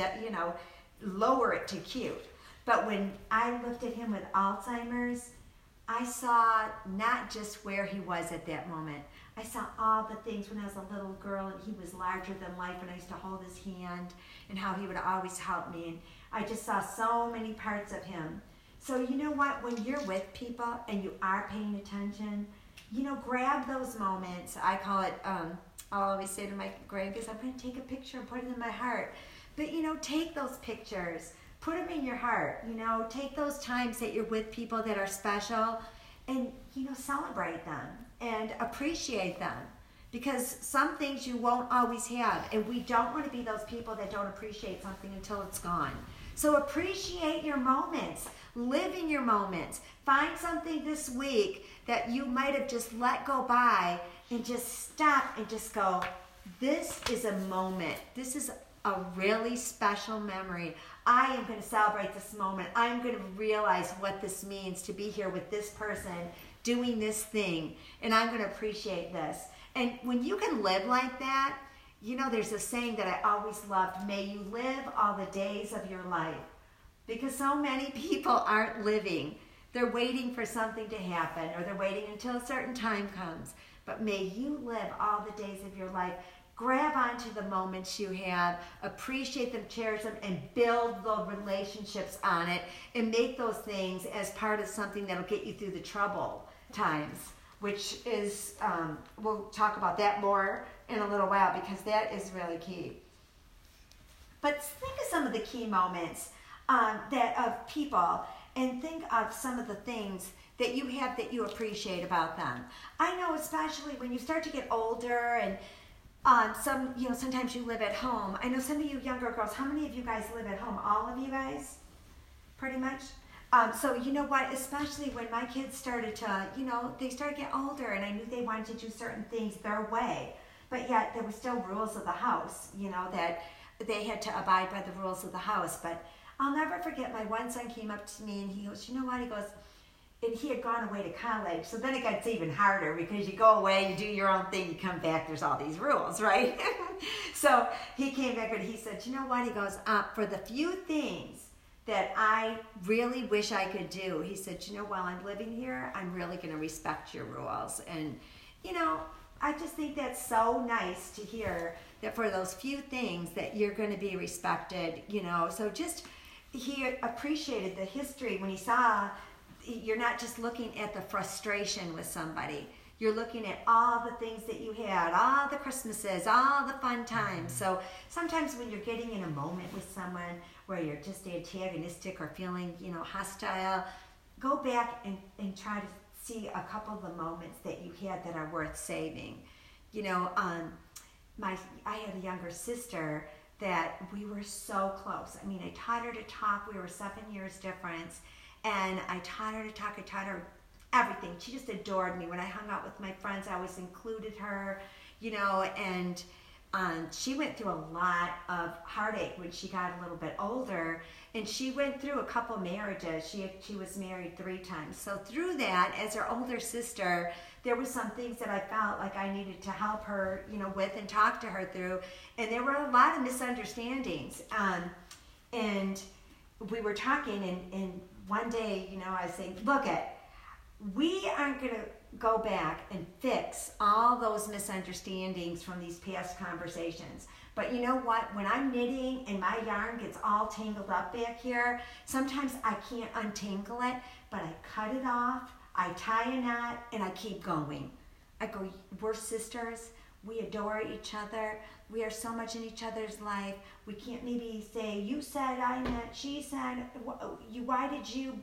Speaker 1: lower it to cute. But when I looked at him with Alzheimer's, I saw not just where he was at that moment. I saw all the things when I was a little girl and he was larger than life and I used to hold his hand and how he would always help me. And I just saw so many parts of him. So you know what? When you're with people and you are paying attention, you know, grab those moments. I call it, I'll always say to my grandkids, I'm going to take a picture and put it in my heart. But, you know, take those pictures. Put them in your heart. You know, take those times that you're with people that are special and, you know, celebrate them and appreciate them. Because some things you won't always have. And we don't want to be those people that don't appreciate something until it's gone. So appreciate your moments. Live in your moments. Find something this week that you might have just let go by and just stop and just go, this is a moment. This is a really special memory. I am going to celebrate this moment. I'm going to realize what this means to be here with this person doing this thing. And I'm going to appreciate this. And when you can live like that, you know, there's a saying that I always loved, may you live all the days of your life. Because so many people aren't living. They're waiting for something to happen or they're waiting until a certain time comes. But may you live all the days of your life. Grab onto the moments you have, appreciate them, cherish them, and build the relationships on it and make those things as part of something that'll get you through the trouble times, which is, we'll talk about that more in a little while because that is really key. But think of some of the key moments of people and think of some of the things that you have that you appreciate about them. I know especially when you start to get older and sometimes you live at home. I know some of you younger girls, how many of you guys live at home? All of you guys? Pretty much? So you know what, especially when my kids started to, they started to get older and I knew they wanted to do certain things their way. But yet there were still rules of the house, that they had to abide by the rules of the house. But I'll never forget, my one son came up to me and he goes, you know what, he goes, and he had gone away to college. So then it gets even harder because you go away, you do your own thing, you come back, there's all these rules, right? So he came back and he said, you know what? He goes, for the few things that I really wish I could do, he said, while I'm living here, I'm really going to respect your rules. And, I just think that's so nice to hear that for those few things that you're going to be respected, So just, he appreciated the history when he saw. You're not just looking at the frustration with somebody. You're looking at all the things that you had, all the Christmases, all the fun times. So sometimes when you're getting in a moment with someone where you're just antagonistic or feeling, hostile, go back and try to see a couple of the moments that you had that are worth saving. I had a younger sister that we were so close. I mean, I taught her to talk. We were 7 years difference. And I taught her to talk. I taught her everything. She just adored me. When I hung out with my friends, I always included her, and she went through a lot of heartache when she got a little bit older. And she went through a couple marriages. She was married 3 times. So through that, as her older sister, there were some things that I felt like I needed to help her, with and talk to her through. And there were a lot of misunderstandings. And we were talking, and one day, I was saying, look, we aren't going to go back and fix all those misunderstandings from these past conversations. But you know what? When I'm knitting and my yarn gets all tangled up back here, sometimes I can't untangle it, but I cut it off, I tie a knot, and I keep going. I go, we're sisters. We adore each other. We are so much in each other's life. We can't maybe say, you said, I meant, she said, why did you,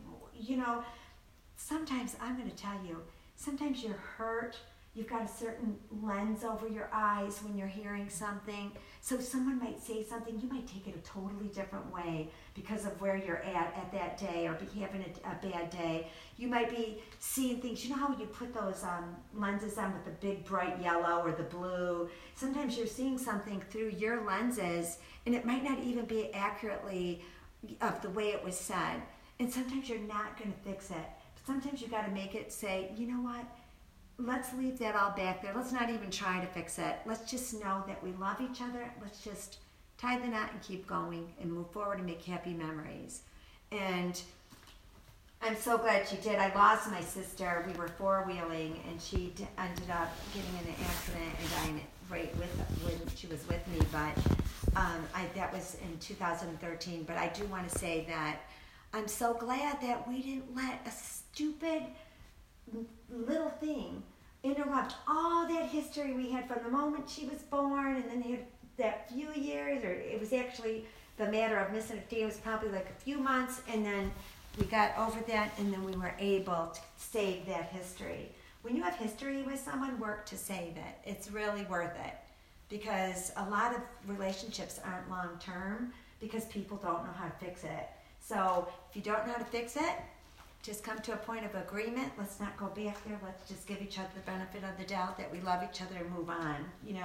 Speaker 1: Sometimes, I'm going to tell you, sometimes you're hurt. You've got a certain lens over your eyes when you're hearing something. So someone might say something, you might take it a totally different way because of where you're at that day, or be having a bad day. You might be seeing things. You know how you put those lenses on with the big bright yellow or the blue? Sometimes you're seeing something through your lenses, and it might not even be accurately of the way it was said. And sometimes you're not going to fix it. But sometimes you got to make it say, you know what? Let's leave that all back there. Let's not even try to fix it. Let's just know that we love each other. Let's just tie the knot and keep going and move forward and make happy memories. And I'm so glad she did. I lost my sister. We were four-wheeling, and she ended up getting in an accident and dying right when she was with me. But that was in 2013. But I do want to say that I'm so glad that we didn't let a stupid little thing interrupt all that history we had from the moment she was born, and then they had that few years, or it was actually the matter of misunderstanding was probably like a few months, and then we got over that, and then we were able to save that history. When you have history with someone, work to save it. It's really worth it, because a lot of relationships aren't long term because people don't know how to fix it. So if you don't know how to fix it, just come to a point of agreement. Let's not go back there. Let's just give each other the benefit of the doubt that we love each other and move on,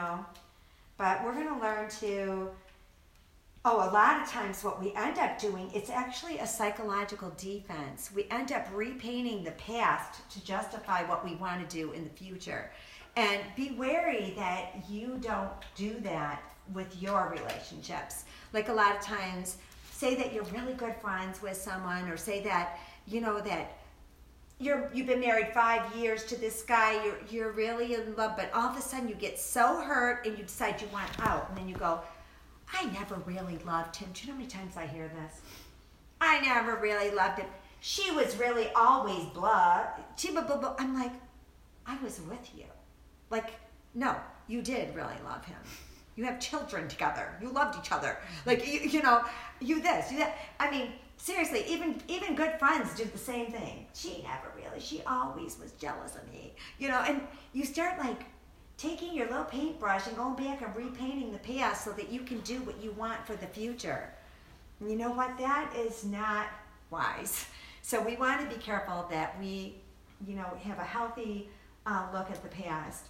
Speaker 1: But we're going to learn to, a lot of times what we end up doing, it's actually a psychological defense. We end up repainting the past to justify what we want to do in the future. And be wary that you don't do that with your relationships. Like a lot of times, say that you're really good friends with someone, or say that that you've been married 5 years to this guy, you're really in love, but all of a sudden you get so hurt and you decide you want out, and then you go, I never really loved him. Do you know how many times I hear this? I never really loved him. She was really always blah. I'm like, I was with you. Like, no, you did really love him. You have children together. You loved each other. Like, you this, you that. I mean, seriously, even good friends do the same thing. She always was jealous of me. And you start like taking your little paintbrush and going back and repainting the past so that you can do what you want for the future. And you know what? That is not wise. So we want to be careful that we, have a healthy look at the past.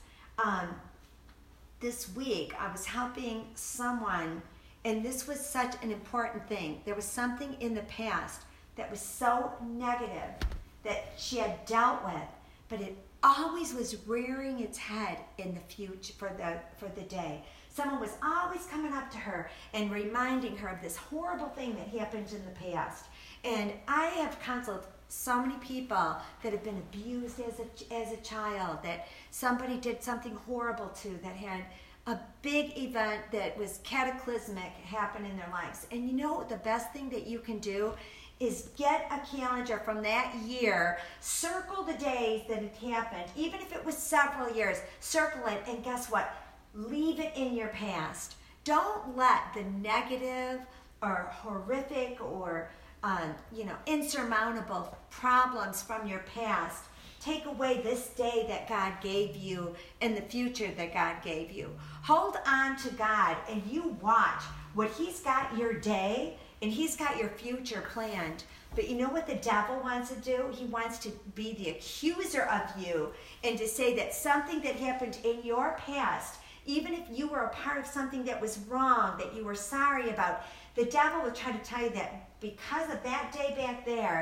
Speaker 1: This week, I was helping someone, and this was such an important thing. There was something in the past that was so negative that she had dealt with, but it always was rearing its head in the future for the day. Someone was always coming up to her and reminding her of this horrible thing that happened in the past. And I have counseled so many people that have been abused as a child, that somebody did something horrible to, that had a big event that was cataclysmic happen in their lives. And the best thing that you can do is get a calendar from that year, circle the days that it happened, even if it was several years, circle it, and guess what? Leave it in your past. Don't let the negative or horrific or insurmountable problems from your past take away this day that God gave you and the future that God gave you. Hold on to God, and you watch what He's got your day and He's got your future planned. But you know what the devil wants to do? He wants to be the accuser of you and to say that something that happened in your past, even if you were a part of something that was wrong, that you were sorry about, the devil will try to tell you that because of that day back there,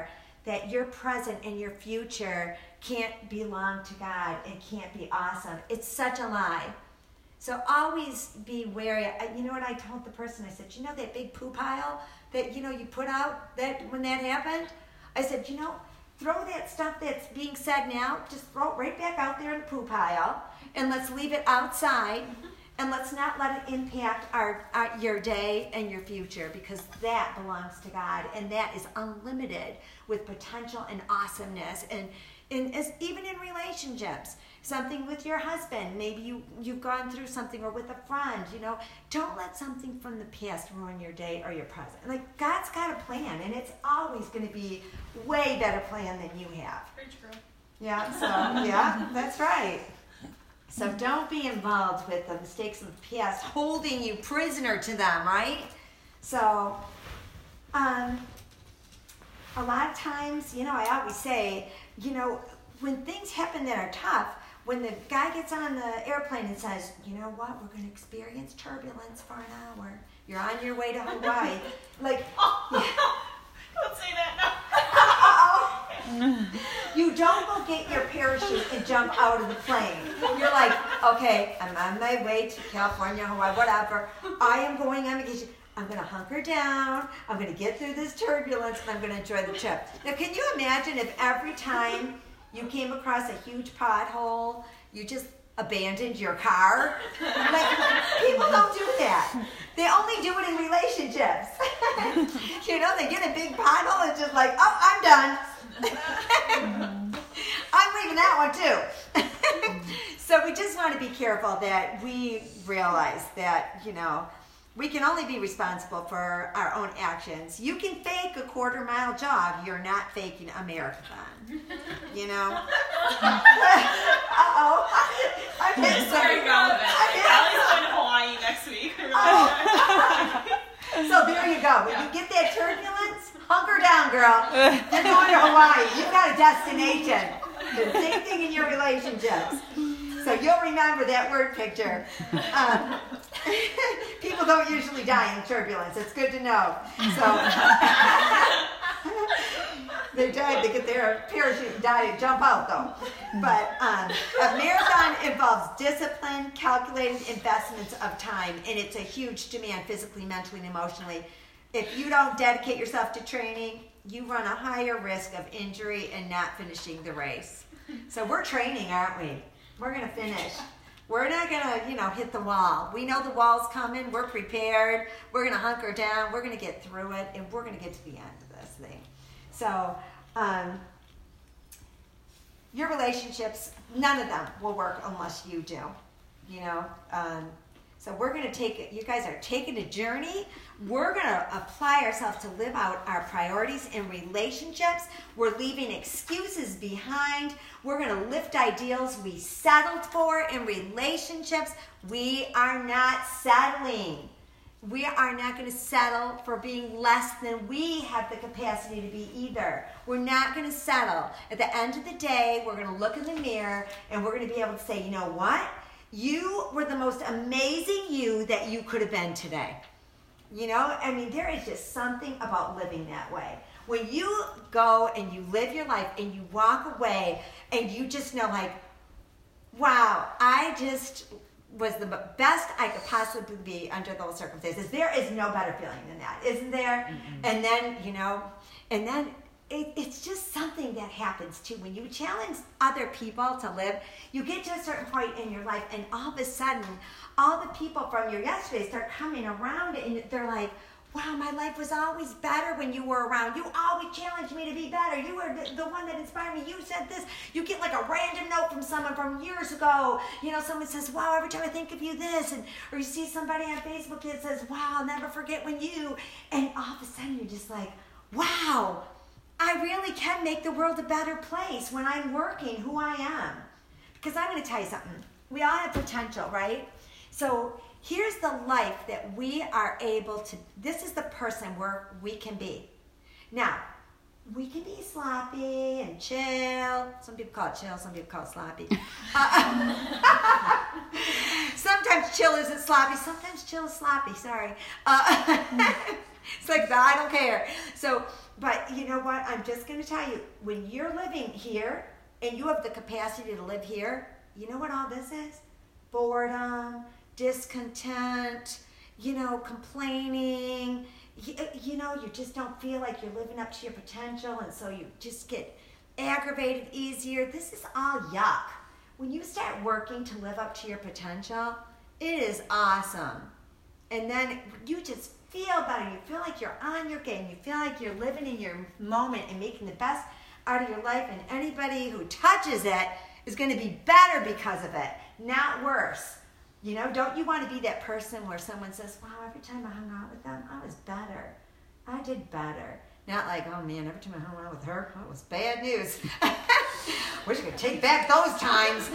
Speaker 1: that your present and your future can't belong to God and can't be awesome. It's such a lie. So always be wary. You know what I told the person? I said, you know that big poo pile that, you put out that when that happened? I said, throw that stuff that's being said now, just throw it right back out there in the poo pile, and let's leave it outside, and let's not let it impact your day and your future, because that belongs to God, and that is unlimited with potential and awesomeness, and even in relationships. Something with your husband, maybe you've gone through something, or with a friend, don't let something from the past ruin your day or your present. Like, God's got a plan, and it's always going to be way better plan than you have.
Speaker 2: Preach, girl.
Speaker 1: Yeah, so, yeah, that's right. So don't be involved with the mistakes of the past, holding you prisoner to them, right? So, a lot of times, I always say, when things happen that are tough, when the guy gets on the airplane and says, you know what, we're going to experience turbulence for an hour. You're on your way to Hawaii. Like,
Speaker 2: don't say that now.
Speaker 1: You don't go get your parachute and jump out of the plane. You're like, okay, I'm on my way to California, Hawaii, whatever. I am going on vacation. I'm going to hunker down. I'm going to get through this turbulence, and I'm going to enjoy the trip. Now, can you imagine if every time you came across a huge pothole, you just abandoned your car? Like, people don't do that. They only do it in relationships. They get a big pothole and just like, oh, I'm done. I'm leaving that one too. So we just want to be careful that we realize that, we can only be responsible for our own actions. You can fake a quarter-mile jog. You're not faking a marathon. Uh-oh. I'm
Speaker 2: Very relevant. Allie's going to Hawaii next week.
Speaker 1: So there you go. When you get that turbulence, hunker down, girl. You're going to Hawaii. You've got a destination. The same thing in your relationships. So you'll remember that word picture. People don't usually die in turbulence. It's good to know. So they died to get their parachute and die and jump out, though. But a marathon involves discipline, calculated investments of time, and it's a huge demand physically, mentally, and emotionally. If you don't dedicate yourself to training, you run a higher risk of injury and not finishing the race. So we're training, aren't we? We're going to finish. We're not going to, hit the wall. We know the wall's coming. We're prepared. We're going to hunker down. We're going to get through it, and we're going to get to the end of this thing. So your relationships, none of them will work unless you do, So we're going to take it. You guys are taking a journey. We're going to apply ourselves to live out our priorities in relationships. We're leaving excuses behind. We're going to lift ideals we settled for in relationships. We are not settling. We are not going to settle for being less than we have the capacity to be either. We're not going to settle. At the end of the day, we're going to look in the mirror and we're going to be able to say, you know what? You were the most amazing you that you could have been today. There is just something about living that way. When you go and you live your life and you walk away and you just know, like, wow, I just was the best I could possibly be under those circumstances. There is no better feeling than that, isn't there? Mm-hmm. And then, it's just something that happens too. When you challenge other people to live, you get to a certain point in your life and all of a sudden, all the people from your yesterday start coming around and they're like, wow, my life was always better when you were around. You always challenged me to be better. You were the one that inspired me. You said this. You get like a random note from someone from years ago. Someone says, wow, every time I think of you, this. Or you see somebody on Facebook that says, wow, I'll never forget when you. And all of a sudden you're just like, wow, I really can make the world a better place when I'm working who I am. Because I'm going to tell you something. We all have potential, right? So here's the life that we are able to, this is the person where we can be. Now, we can be sloppy and chill. Some people call it chill, some people call it sloppy. Sometimes chill isn't sloppy, sometimes chill is sloppy, sorry. It's like, I don't care. So, but you know what? I'm just going to tell you, when you're living here and you have the capacity to live here, you know what all this is? Boredom, discontent, complaining. You just don't feel like you're living up to your potential, and so you just get aggravated easier. This is all yuck. When you start working to live up to your potential, it is awesome. And then you just feel better. You feel like you're on your game. You feel like you're living in your moment and making the best out of your life, and anybody who touches it is going to be better because of it, not worse. Don't you want to be that person where someone says, wow, every time I hung out with them, I was better. I did better. Not like, oh man, every time I hung out with her, it was bad news. Wish I could take back those times.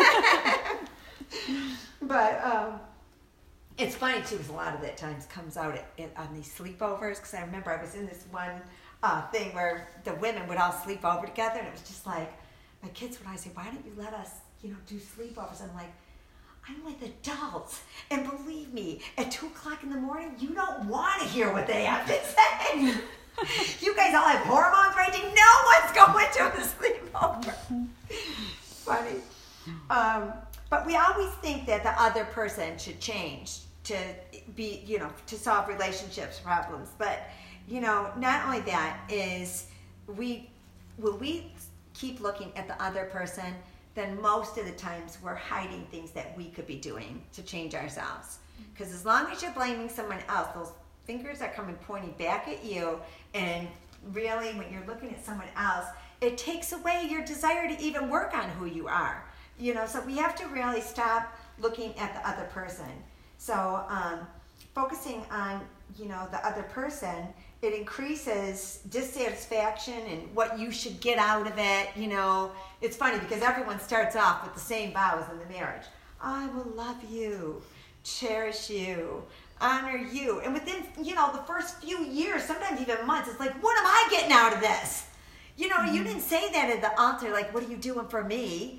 Speaker 1: But it's funny too, because a lot of that times comes out on these sleepovers, because I remember I was in this one thing where the women would all sleep over together, and it was just like, my kids would always say, why don't you let us, do sleepovers? I'm like, I'm with adults, and believe me, at 2 o'clock in the morning, you don't want to hear what they have to say. You guys all have hormones raging. No one's going to the sleepover. Funny. But we always think that the other person should change to be, to solve relationships problems. But, not only that is when we keep looking at the other person, then most of the times we're hiding things that we could be doing to change ourselves. Because as long as you're blaming someone else, those fingers are coming pointing back at you, and really when you're looking at someone else, it takes away your desire to even work on who you are. So we have to really stop looking at the other person. So focusing on, the other person, it increases dissatisfaction and what you should get out of it. It's funny because everyone starts off with the same vows in the marriage. I will love you, cherish you, honor you. And within, the first few years, sometimes even months, it's like, what am I getting out of this? You didn't say that at the altar, like, what are you doing for me?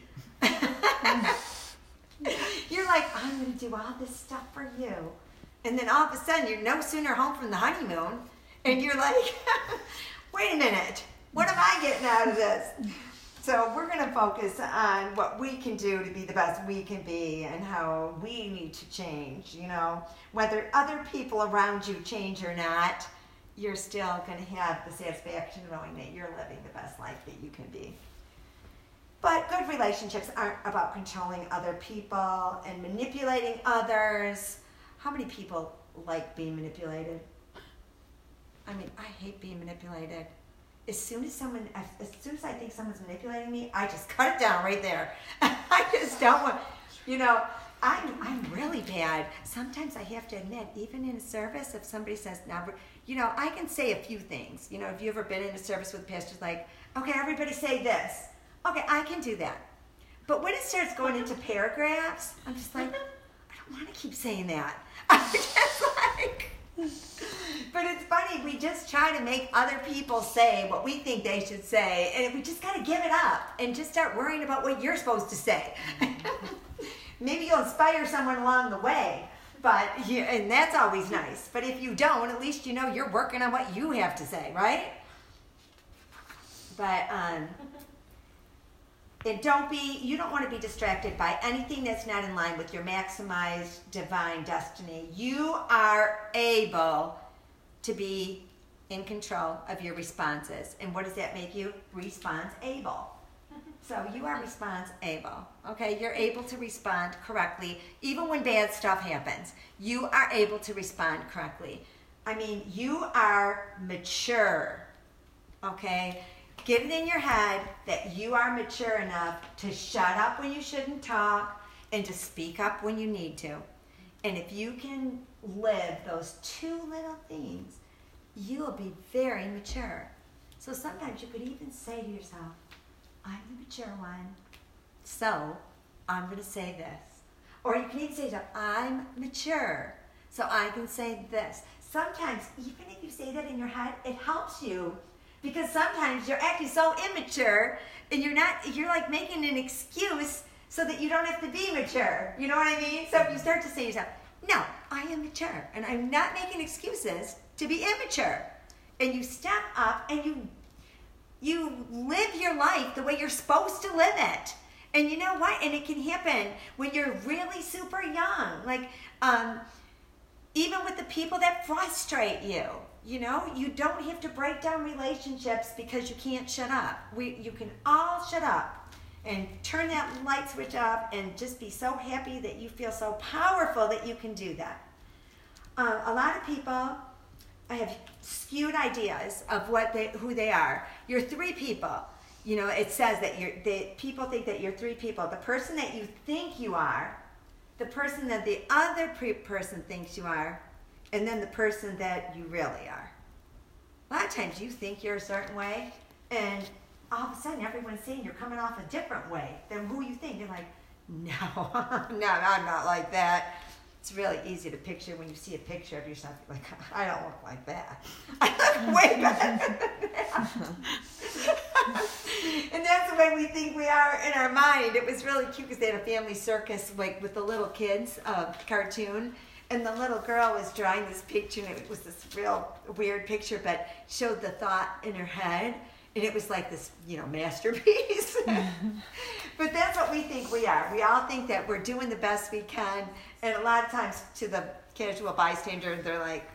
Speaker 1: You're like, I'm going to do all this stuff for you. And then all of a sudden, you're no sooner home from the honeymoon, and you're like, wait a minute, what am I getting out of this? So we're going to focus on what we can do to be the best we can be and how we need to change. Whether other people around you change or not, you're still going to have the satisfaction of knowing that you're living the best life that you can be. But good relationships aren't about controlling other people and manipulating others. How many people like being manipulated? I mean, I hate being manipulated. As soon as I think someone's manipulating me, I just cut it down right there. I just don't want, I'm really bad. Sometimes I have to admit, even in a service, if somebody says, I can say a few things. Have you ever been in a service with pastors like, okay, everybody say this. Okay, I can do that. But when it starts going into paragraphs, I'm just like, I don't want to keep saying that. I'm just like, but it's funny, we just try to make other people say what we think they should say, and we just got to give it up and just start worrying about what you're supposed to say. Maybe you'll inspire someone along the way, and that's always nice. But if you don't, at least you're working on what you have to say, right? But you don't want to be distracted by anything that's not in line with your maximized divine destiny. You are able to be in control of your responses. And what does that make you? Response-able. So you are response-able. Okay, you're able to respond correctly. Even when bad stuff happens, you are able to respond correctly. I mean, you are mature. Okay? Get it in your head that you are mature enough to shut up when you shouldn't talk and to speak up when you need to. And if you can live those two little things, you will be very mature. So sometimes you could even say to yourself, I'm the mature one, so I'm going to say this. Or you can even say to yourself, I'm mature, so I can say this. Sometimes, even if you say that in your head, it helps you. Because sometimes you're acting so immature and you're like making an excuse so that you don't have to be mature. You know what I mean? So if you start to say to yourself, no, I am mature and I'm not making excuses to be immature. And you step up and you live your life the way you're supposed to live it. And you know what? And it can happen when you're really super young. Like, even with the people that frustrate you. You know, you don't have to break down relationships because you can't shut up. You can all shut up and turn that light switch up and just be so happy that you feel so powerful that you can do that. A lot of people have skewed ideas of who they are. You're three people. You know, it says that people think that you're three people. The person that you think you are, the person that the other person thinks you are, and then the person that you really are. A lot of times you think you're a certain way, and all of a sudden everyone's saying you're coming off a different way than who you think. You're like, no, no, I'm not like that. It's really easy to picture when you see a picture of yourself. You're like, I don't look like that. I look way better than that. And that's the way we think we are in our mind. It was really cute because they had a family circus like with the little kids cartoon. And the little girl was drawing this picture, and it was this real weird picture, but showed the thought in her head, and it was like this, masterpiece. But that's what we think we are. We all think that we're doing the best we can, and a lot of times to the casual bystander, they're like,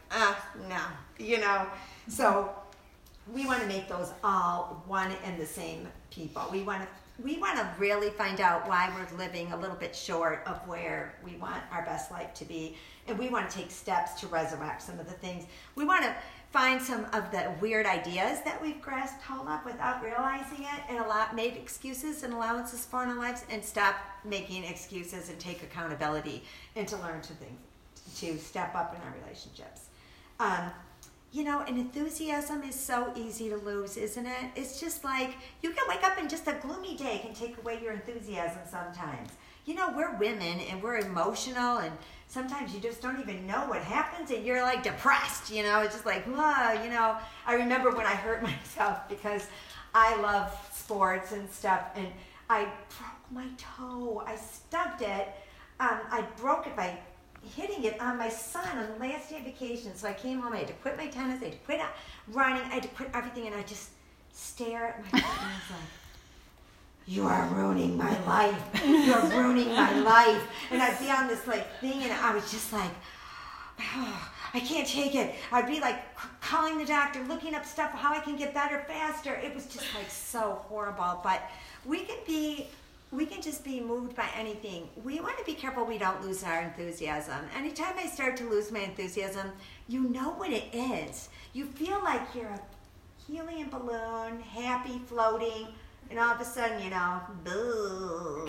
Speaker 1: no, So we want to make those all one and the same people. We want to really find out why we're living a little bit short of where we want our best life to be. And we want to take steps to resurrect some of the things. We want to find some of the weird ideas that we've grasped hold of without realizing it and made excuses and allowances for in our lives, and stop making excuses and take accountability and to learn to step up in our relationships. And enthusiasm is so easy to lose, isn't it? It's just like you can wake up and just a gloomy day can take away your enthusiasm sometimes. We're women and we're emotional, and sometimes you just don't even know what happens and you're like depressed, it's just like, I remember when I hurt myself because I love sports and stuff, and I broke my toe. I stubbed it. I broke it by hitting it on my son on the last day of vacation. So I came home, I had to quit my tennis, I had to quit running, I had to quit everything, and I just stare at my foot and I was like, you are ruining my life. You're ruining my life. And I'd be on this thing, and I was just like, I can't take it. I'd be calling the doctor, looking up stuff, how I can get better faster. It was just so horrible. But we can just be moved by anything. We want to be careful we don't lose our enthusiasm. Anytime I start to lose my enthusiasm, you know what it is. You feel like you're a helium balloon, happy, floating, and all of a sudden, boo.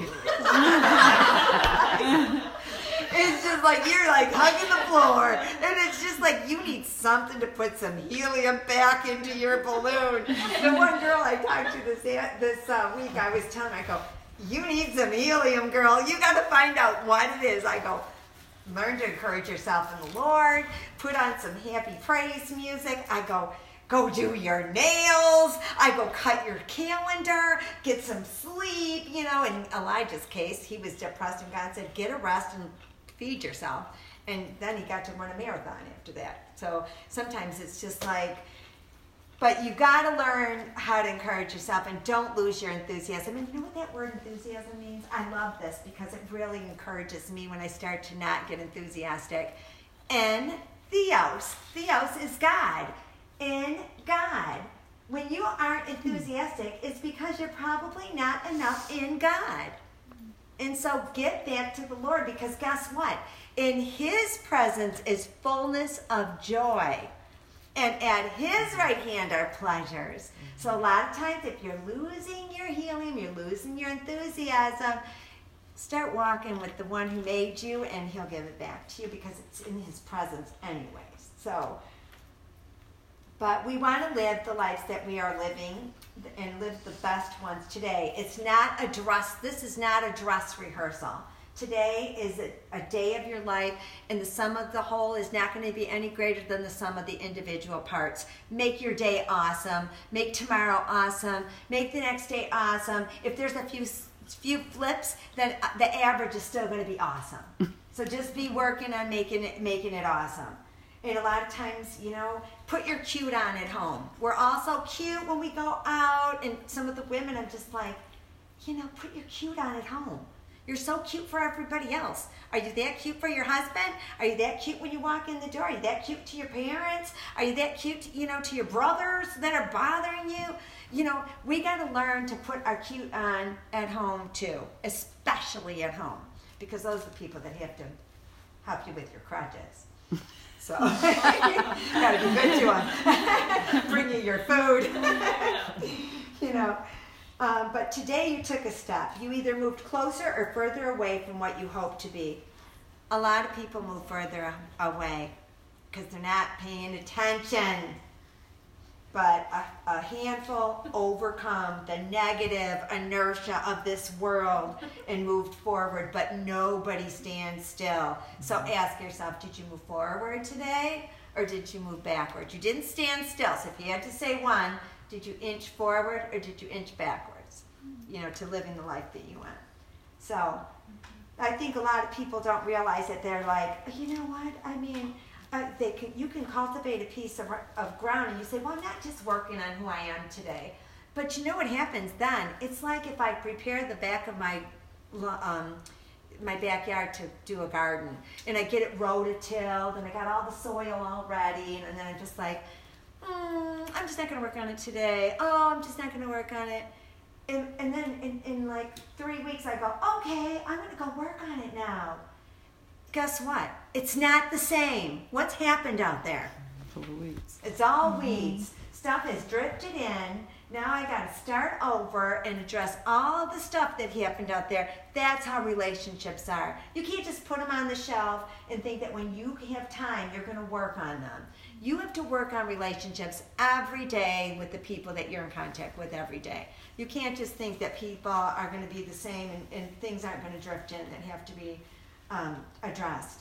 Speaker 1: It's just like you're hugging the floor, and it's just like you need something to put some helium back into your balloon. The one girl I talked to this week, I was telling her, I go, you need some helium, girl. You got to find out what it is. I go, learn to encourage yourself in the Lord. Put on some happy praise music. I go do your nails. I go cut your calendar. Get some sleep. In Elijah's case, he was depressed, and God said, get a rest and feed yourself. And then he got to run a marathon after that. So sometimes it's just but you got to learn how to encourage yourself and don't lose your enthusiasm. And you know what that word enthusiasm means? I love this because it really encourages me when I start to not get enthusiastic. And Theos. Theos is God. In God. When you aren't enthusiastic, it's because you're probably not enough in God. And so get back to the Lord, because guess what? In His presence is fullness of joy. And at His right hand are pleasures. So a lot of times if you're losing your helium, you're losing your enthusiasm, start walking with the one who made you, and He'll give it back to you because it's in His presence anyways. But we want to live the lives that we are living and live the best ones today. This is not a dress rehearsal. Today is a day of your life, and the sum of the whole is not going to be any greater than the sum of the individual parts. Make your day awesome. Make tomorrow awesome. Make the next day awesome. If there's a few flips, then the average is still going to be awesome. So just be working on making it awesome. And a lot of times, put your cute on at home. We're all so cute when we go out. And some of the women, I'm just like, put your cute on at home. You're so cute for everybody else. Are you that cute for your husband? Are you that cute when you walk in the door? Are you that cute to your parents? Are you that cute, to your brothers that are bothering you? We got to learn to put our cute on at home too, especially at home, because those are the people that have to help you with your crutches. So you got to be good to them. Bring you your food. But today you took a step. You either moved closer or further away from what you hoped to be. A lot of people move further away because they're not paying attention. But a handful overcome the negative inertia of this world and moved forward, but nobody stands still. So ask yourself, did you move forward today or did you move backward? You didn't stand still. So if you had to say one, did you inch forward or did you inch backwards? To living the life that you want. So I think a lot of people don't realize that they're like, you know what? I mean, you can cultivate a piece of ground and you say, well, I'm not just working on who I am today. But you know what happens then? It's like if I prepare the back of my backyard to do a garden and I get it rototilled and I got all the soil all ready and then I'm just like, I'm just not going to work on it today. Oh, I'm just not going to work on it. And then in like 3 weeks I go, okay, I'm going to go work on it now. Guess what? It's not the same. What's happened out there?
Speaker 3: Full of weeds.
Speaker 1: It's all weeds. Stuff has drifted in. Now I got to start over and address all the stuff that happened out there. That's how relationships are. You can't just put them on the shelf and think that when you have time, you're going to work on them. You have to work on relationships every day with the people that you're in contact with every day. You can't just think that people are going to be the same and things aren't going to drift in that have to be addressed.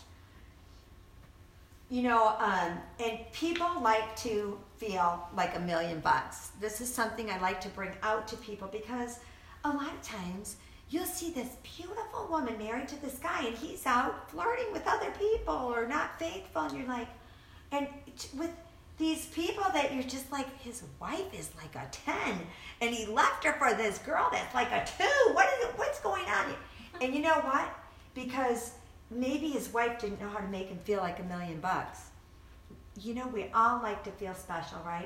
Speaker 1: And people like to feel like $1 million. This is something I like to bring out to people because a lot of times you'll see this beautiful woman married to this guy and he's out flirting with other people or not faithful, and you're like, and with these people that you're just like, his wife is like a 10 and he left her for this girl that's like a 2. What's going on here? And you know what? Because maybe his wife didn't know how to make him feel like $1 million. We all like to feel special, right?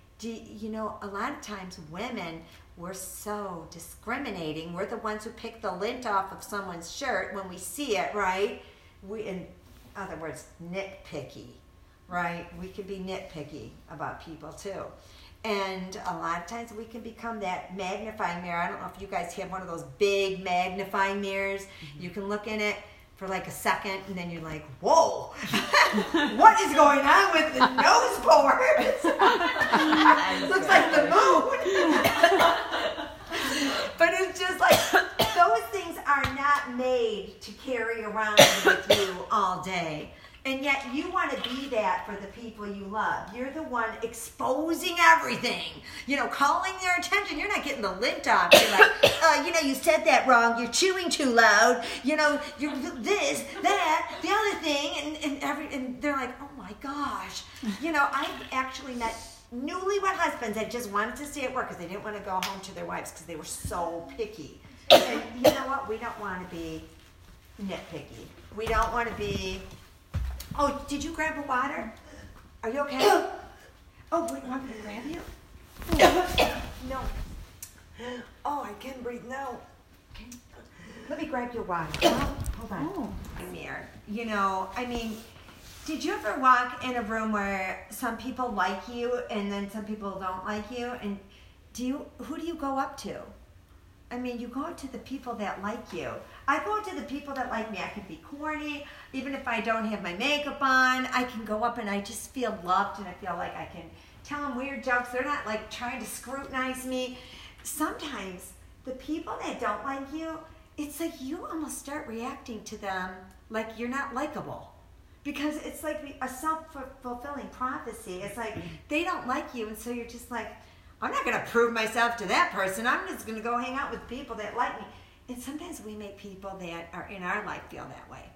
Speaker 1: A lot of times women, we're so discriminating. We're the ones who pick the lint off of someone's shirt when we see it, right? In other words, nitpicky, right? We can be nitpicky about people too. And a lot of times we can become that magnifying mirror. I don't know if you guys have one of those big magnifying mirrors. Mm-hmm. You can look in it for like a second, and then you're like, whoa, what is going on with the nose pores? Looks like the moon. But it's just like, those things are not made to carry around with you all day. And yet you want to be that for the people you love. You're the one exposing everything, calling their attention. You're not getting the lint off. You're like, you said that wrong. You're chewing too loud. You're this, that, the other thing. And they're like, oh my gosh. I've actually met newlywed husbands that just wanted to stay at work because they didn't want to go home to their wives because they were so picky. And you know what? We don't want to be nitpicky. We don't want to be... Oh, did you grab a water? Are you okay? Oh, wait, you want me to grab you? No. Oh, I can breathe now. Okay. Let me grab your water. Oh, hold on. Oh. I'm here. Did you ever walk in a room where some people like you and then some people don't like you? And who do you go up to? You go up to the people that like you. I go up to the people that like me. I can be corny. Even if I don't have my makeup on, I can go up and I just feel loved and I feel like I can tell them weird jokes. They're not like trying to scrutinize me. Sometimes the people that don't like you, it's like you almost start reacting to them like you're not likable. Because it's like a self-fulfilling prophecy. It's like they don't like you, and so you're just like, I'm not going to prove myself to that person. I'm just going to go hang out with people that like me. And sometimes we make people that are in our life feel that way.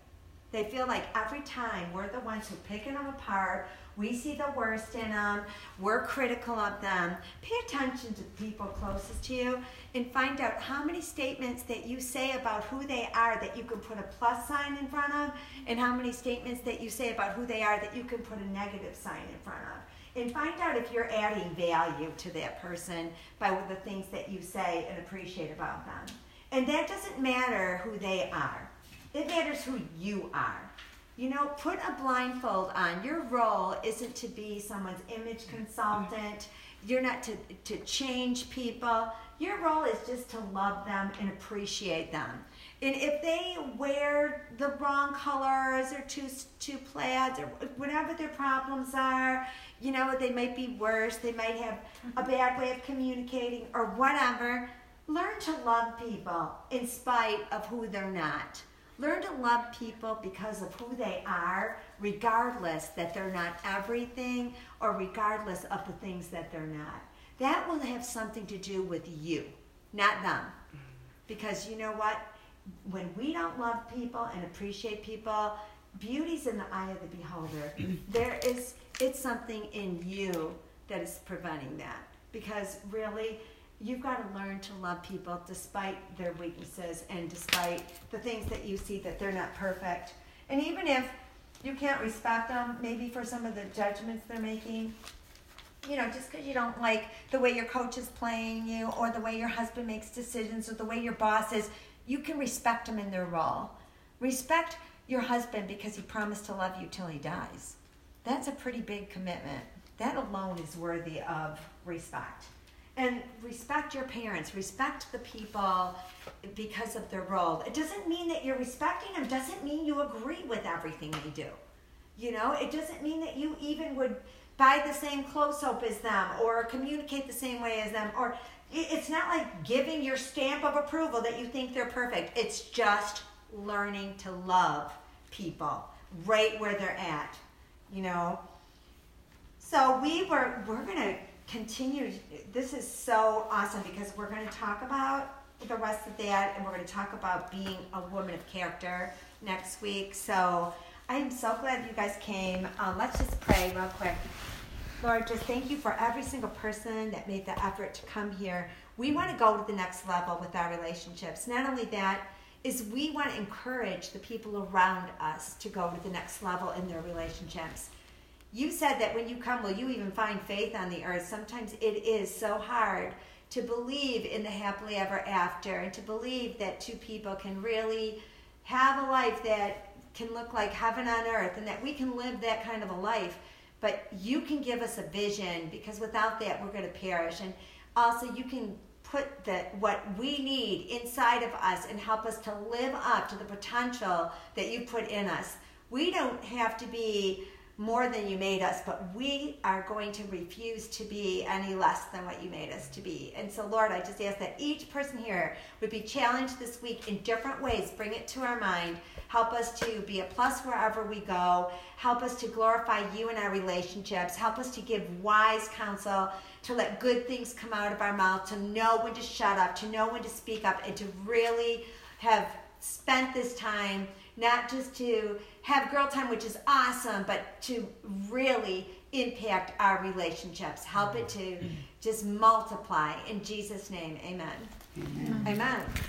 Speaker 1: They feel like every time we're the ones who are picking them apart, we see the worst in them, we're critical of them. Pay attention to people closest to you and find out how many statements that you say about who they are that you can put a plus sign in front of, and how many statements that you say about who they are that you can put a negative sign in front of. And find out if you're adding value to that person by the things that you say and appreciate about them. And that doesn't matter who they are. It matters who you are. You know, put a blindfold on. Your role isn't to be someone's image consultant. You're not to change people. Your role is just to love them and appreciate them. And if they wear the wrong colors or two plaids or whatever their problems are, you know, they might be worse. They might have a bad way of communicating or whatever. Learn to love people in spite of who they're not. Learn to love people because of who they are, regardless that they're not everything or regardless of the things that they're not. That will have something to do with you, not them. Because you know what? When we don't love people and appreciate people, beauty's in the eye of the beholder. It's something in you that is preventing that. Because really, you've got to learn to love people despite their weaknesses and despite the things that you see that they're not perfect. And even if you can't respect them, maybe for some of the judgments they're making, you know, just because you don't like the way your coach is playing you or the way your husband makes decisions or the way your boss is, you can respect them in their role. Respect your husband because he promised to love you till he dies. That's a pretty big commitment. That alone is worthy of respect. And respect your parents. Respect the people because of their role. It doesn't mean that you're respecting them. It doesn't mean you agree with everything they do. You know, it doesn't mean that you even would buy the same clothes soap as them or communicate the same way as them. Or it's not like giving your stamp of approval that you think they're perfect. It's just learning to love people right where they're at, you know. So we're going to continue. This is so awesome because we're going to talk about the rest of that, and we're going to talk about being a woman of character next week. So I am so glad you guys came. Let's just pray real quick. Lord, just thank you for every single person that made the effort to come here. We want to go to the next level with our relationships. Not only that, is we want to encourage the people around us to go to the next level in their relationships. You said that when you come, will you even find faith on the earth? Sometimes it is so hard to believe in the happily ever after and to believe that two people can really have a life that can look like heaven on earth and that we can live that kind of a life. But you can give us a vision because without that we're going to perish. And also you can put what we need inside of us and help us to live up to the potential that you put in us. We don't have to be more than you made us, but we are going to refuse to be any less than what you made us to be. And so, Lord, I just ask that each person here would be challenged this week in different ways. Bring it to our mind. Help us to be a plus wherever we go. Help us to glorify you in our relationships. Help us to give wise counsel, to let good things come out of our mouth, to know when to shut up, to know when to speak up, and to really have spent this time not just to have girl time, which is awesome, but to really impact our relationships. Help it to just multiply. In Jesus' name, amen. Amen. Amen.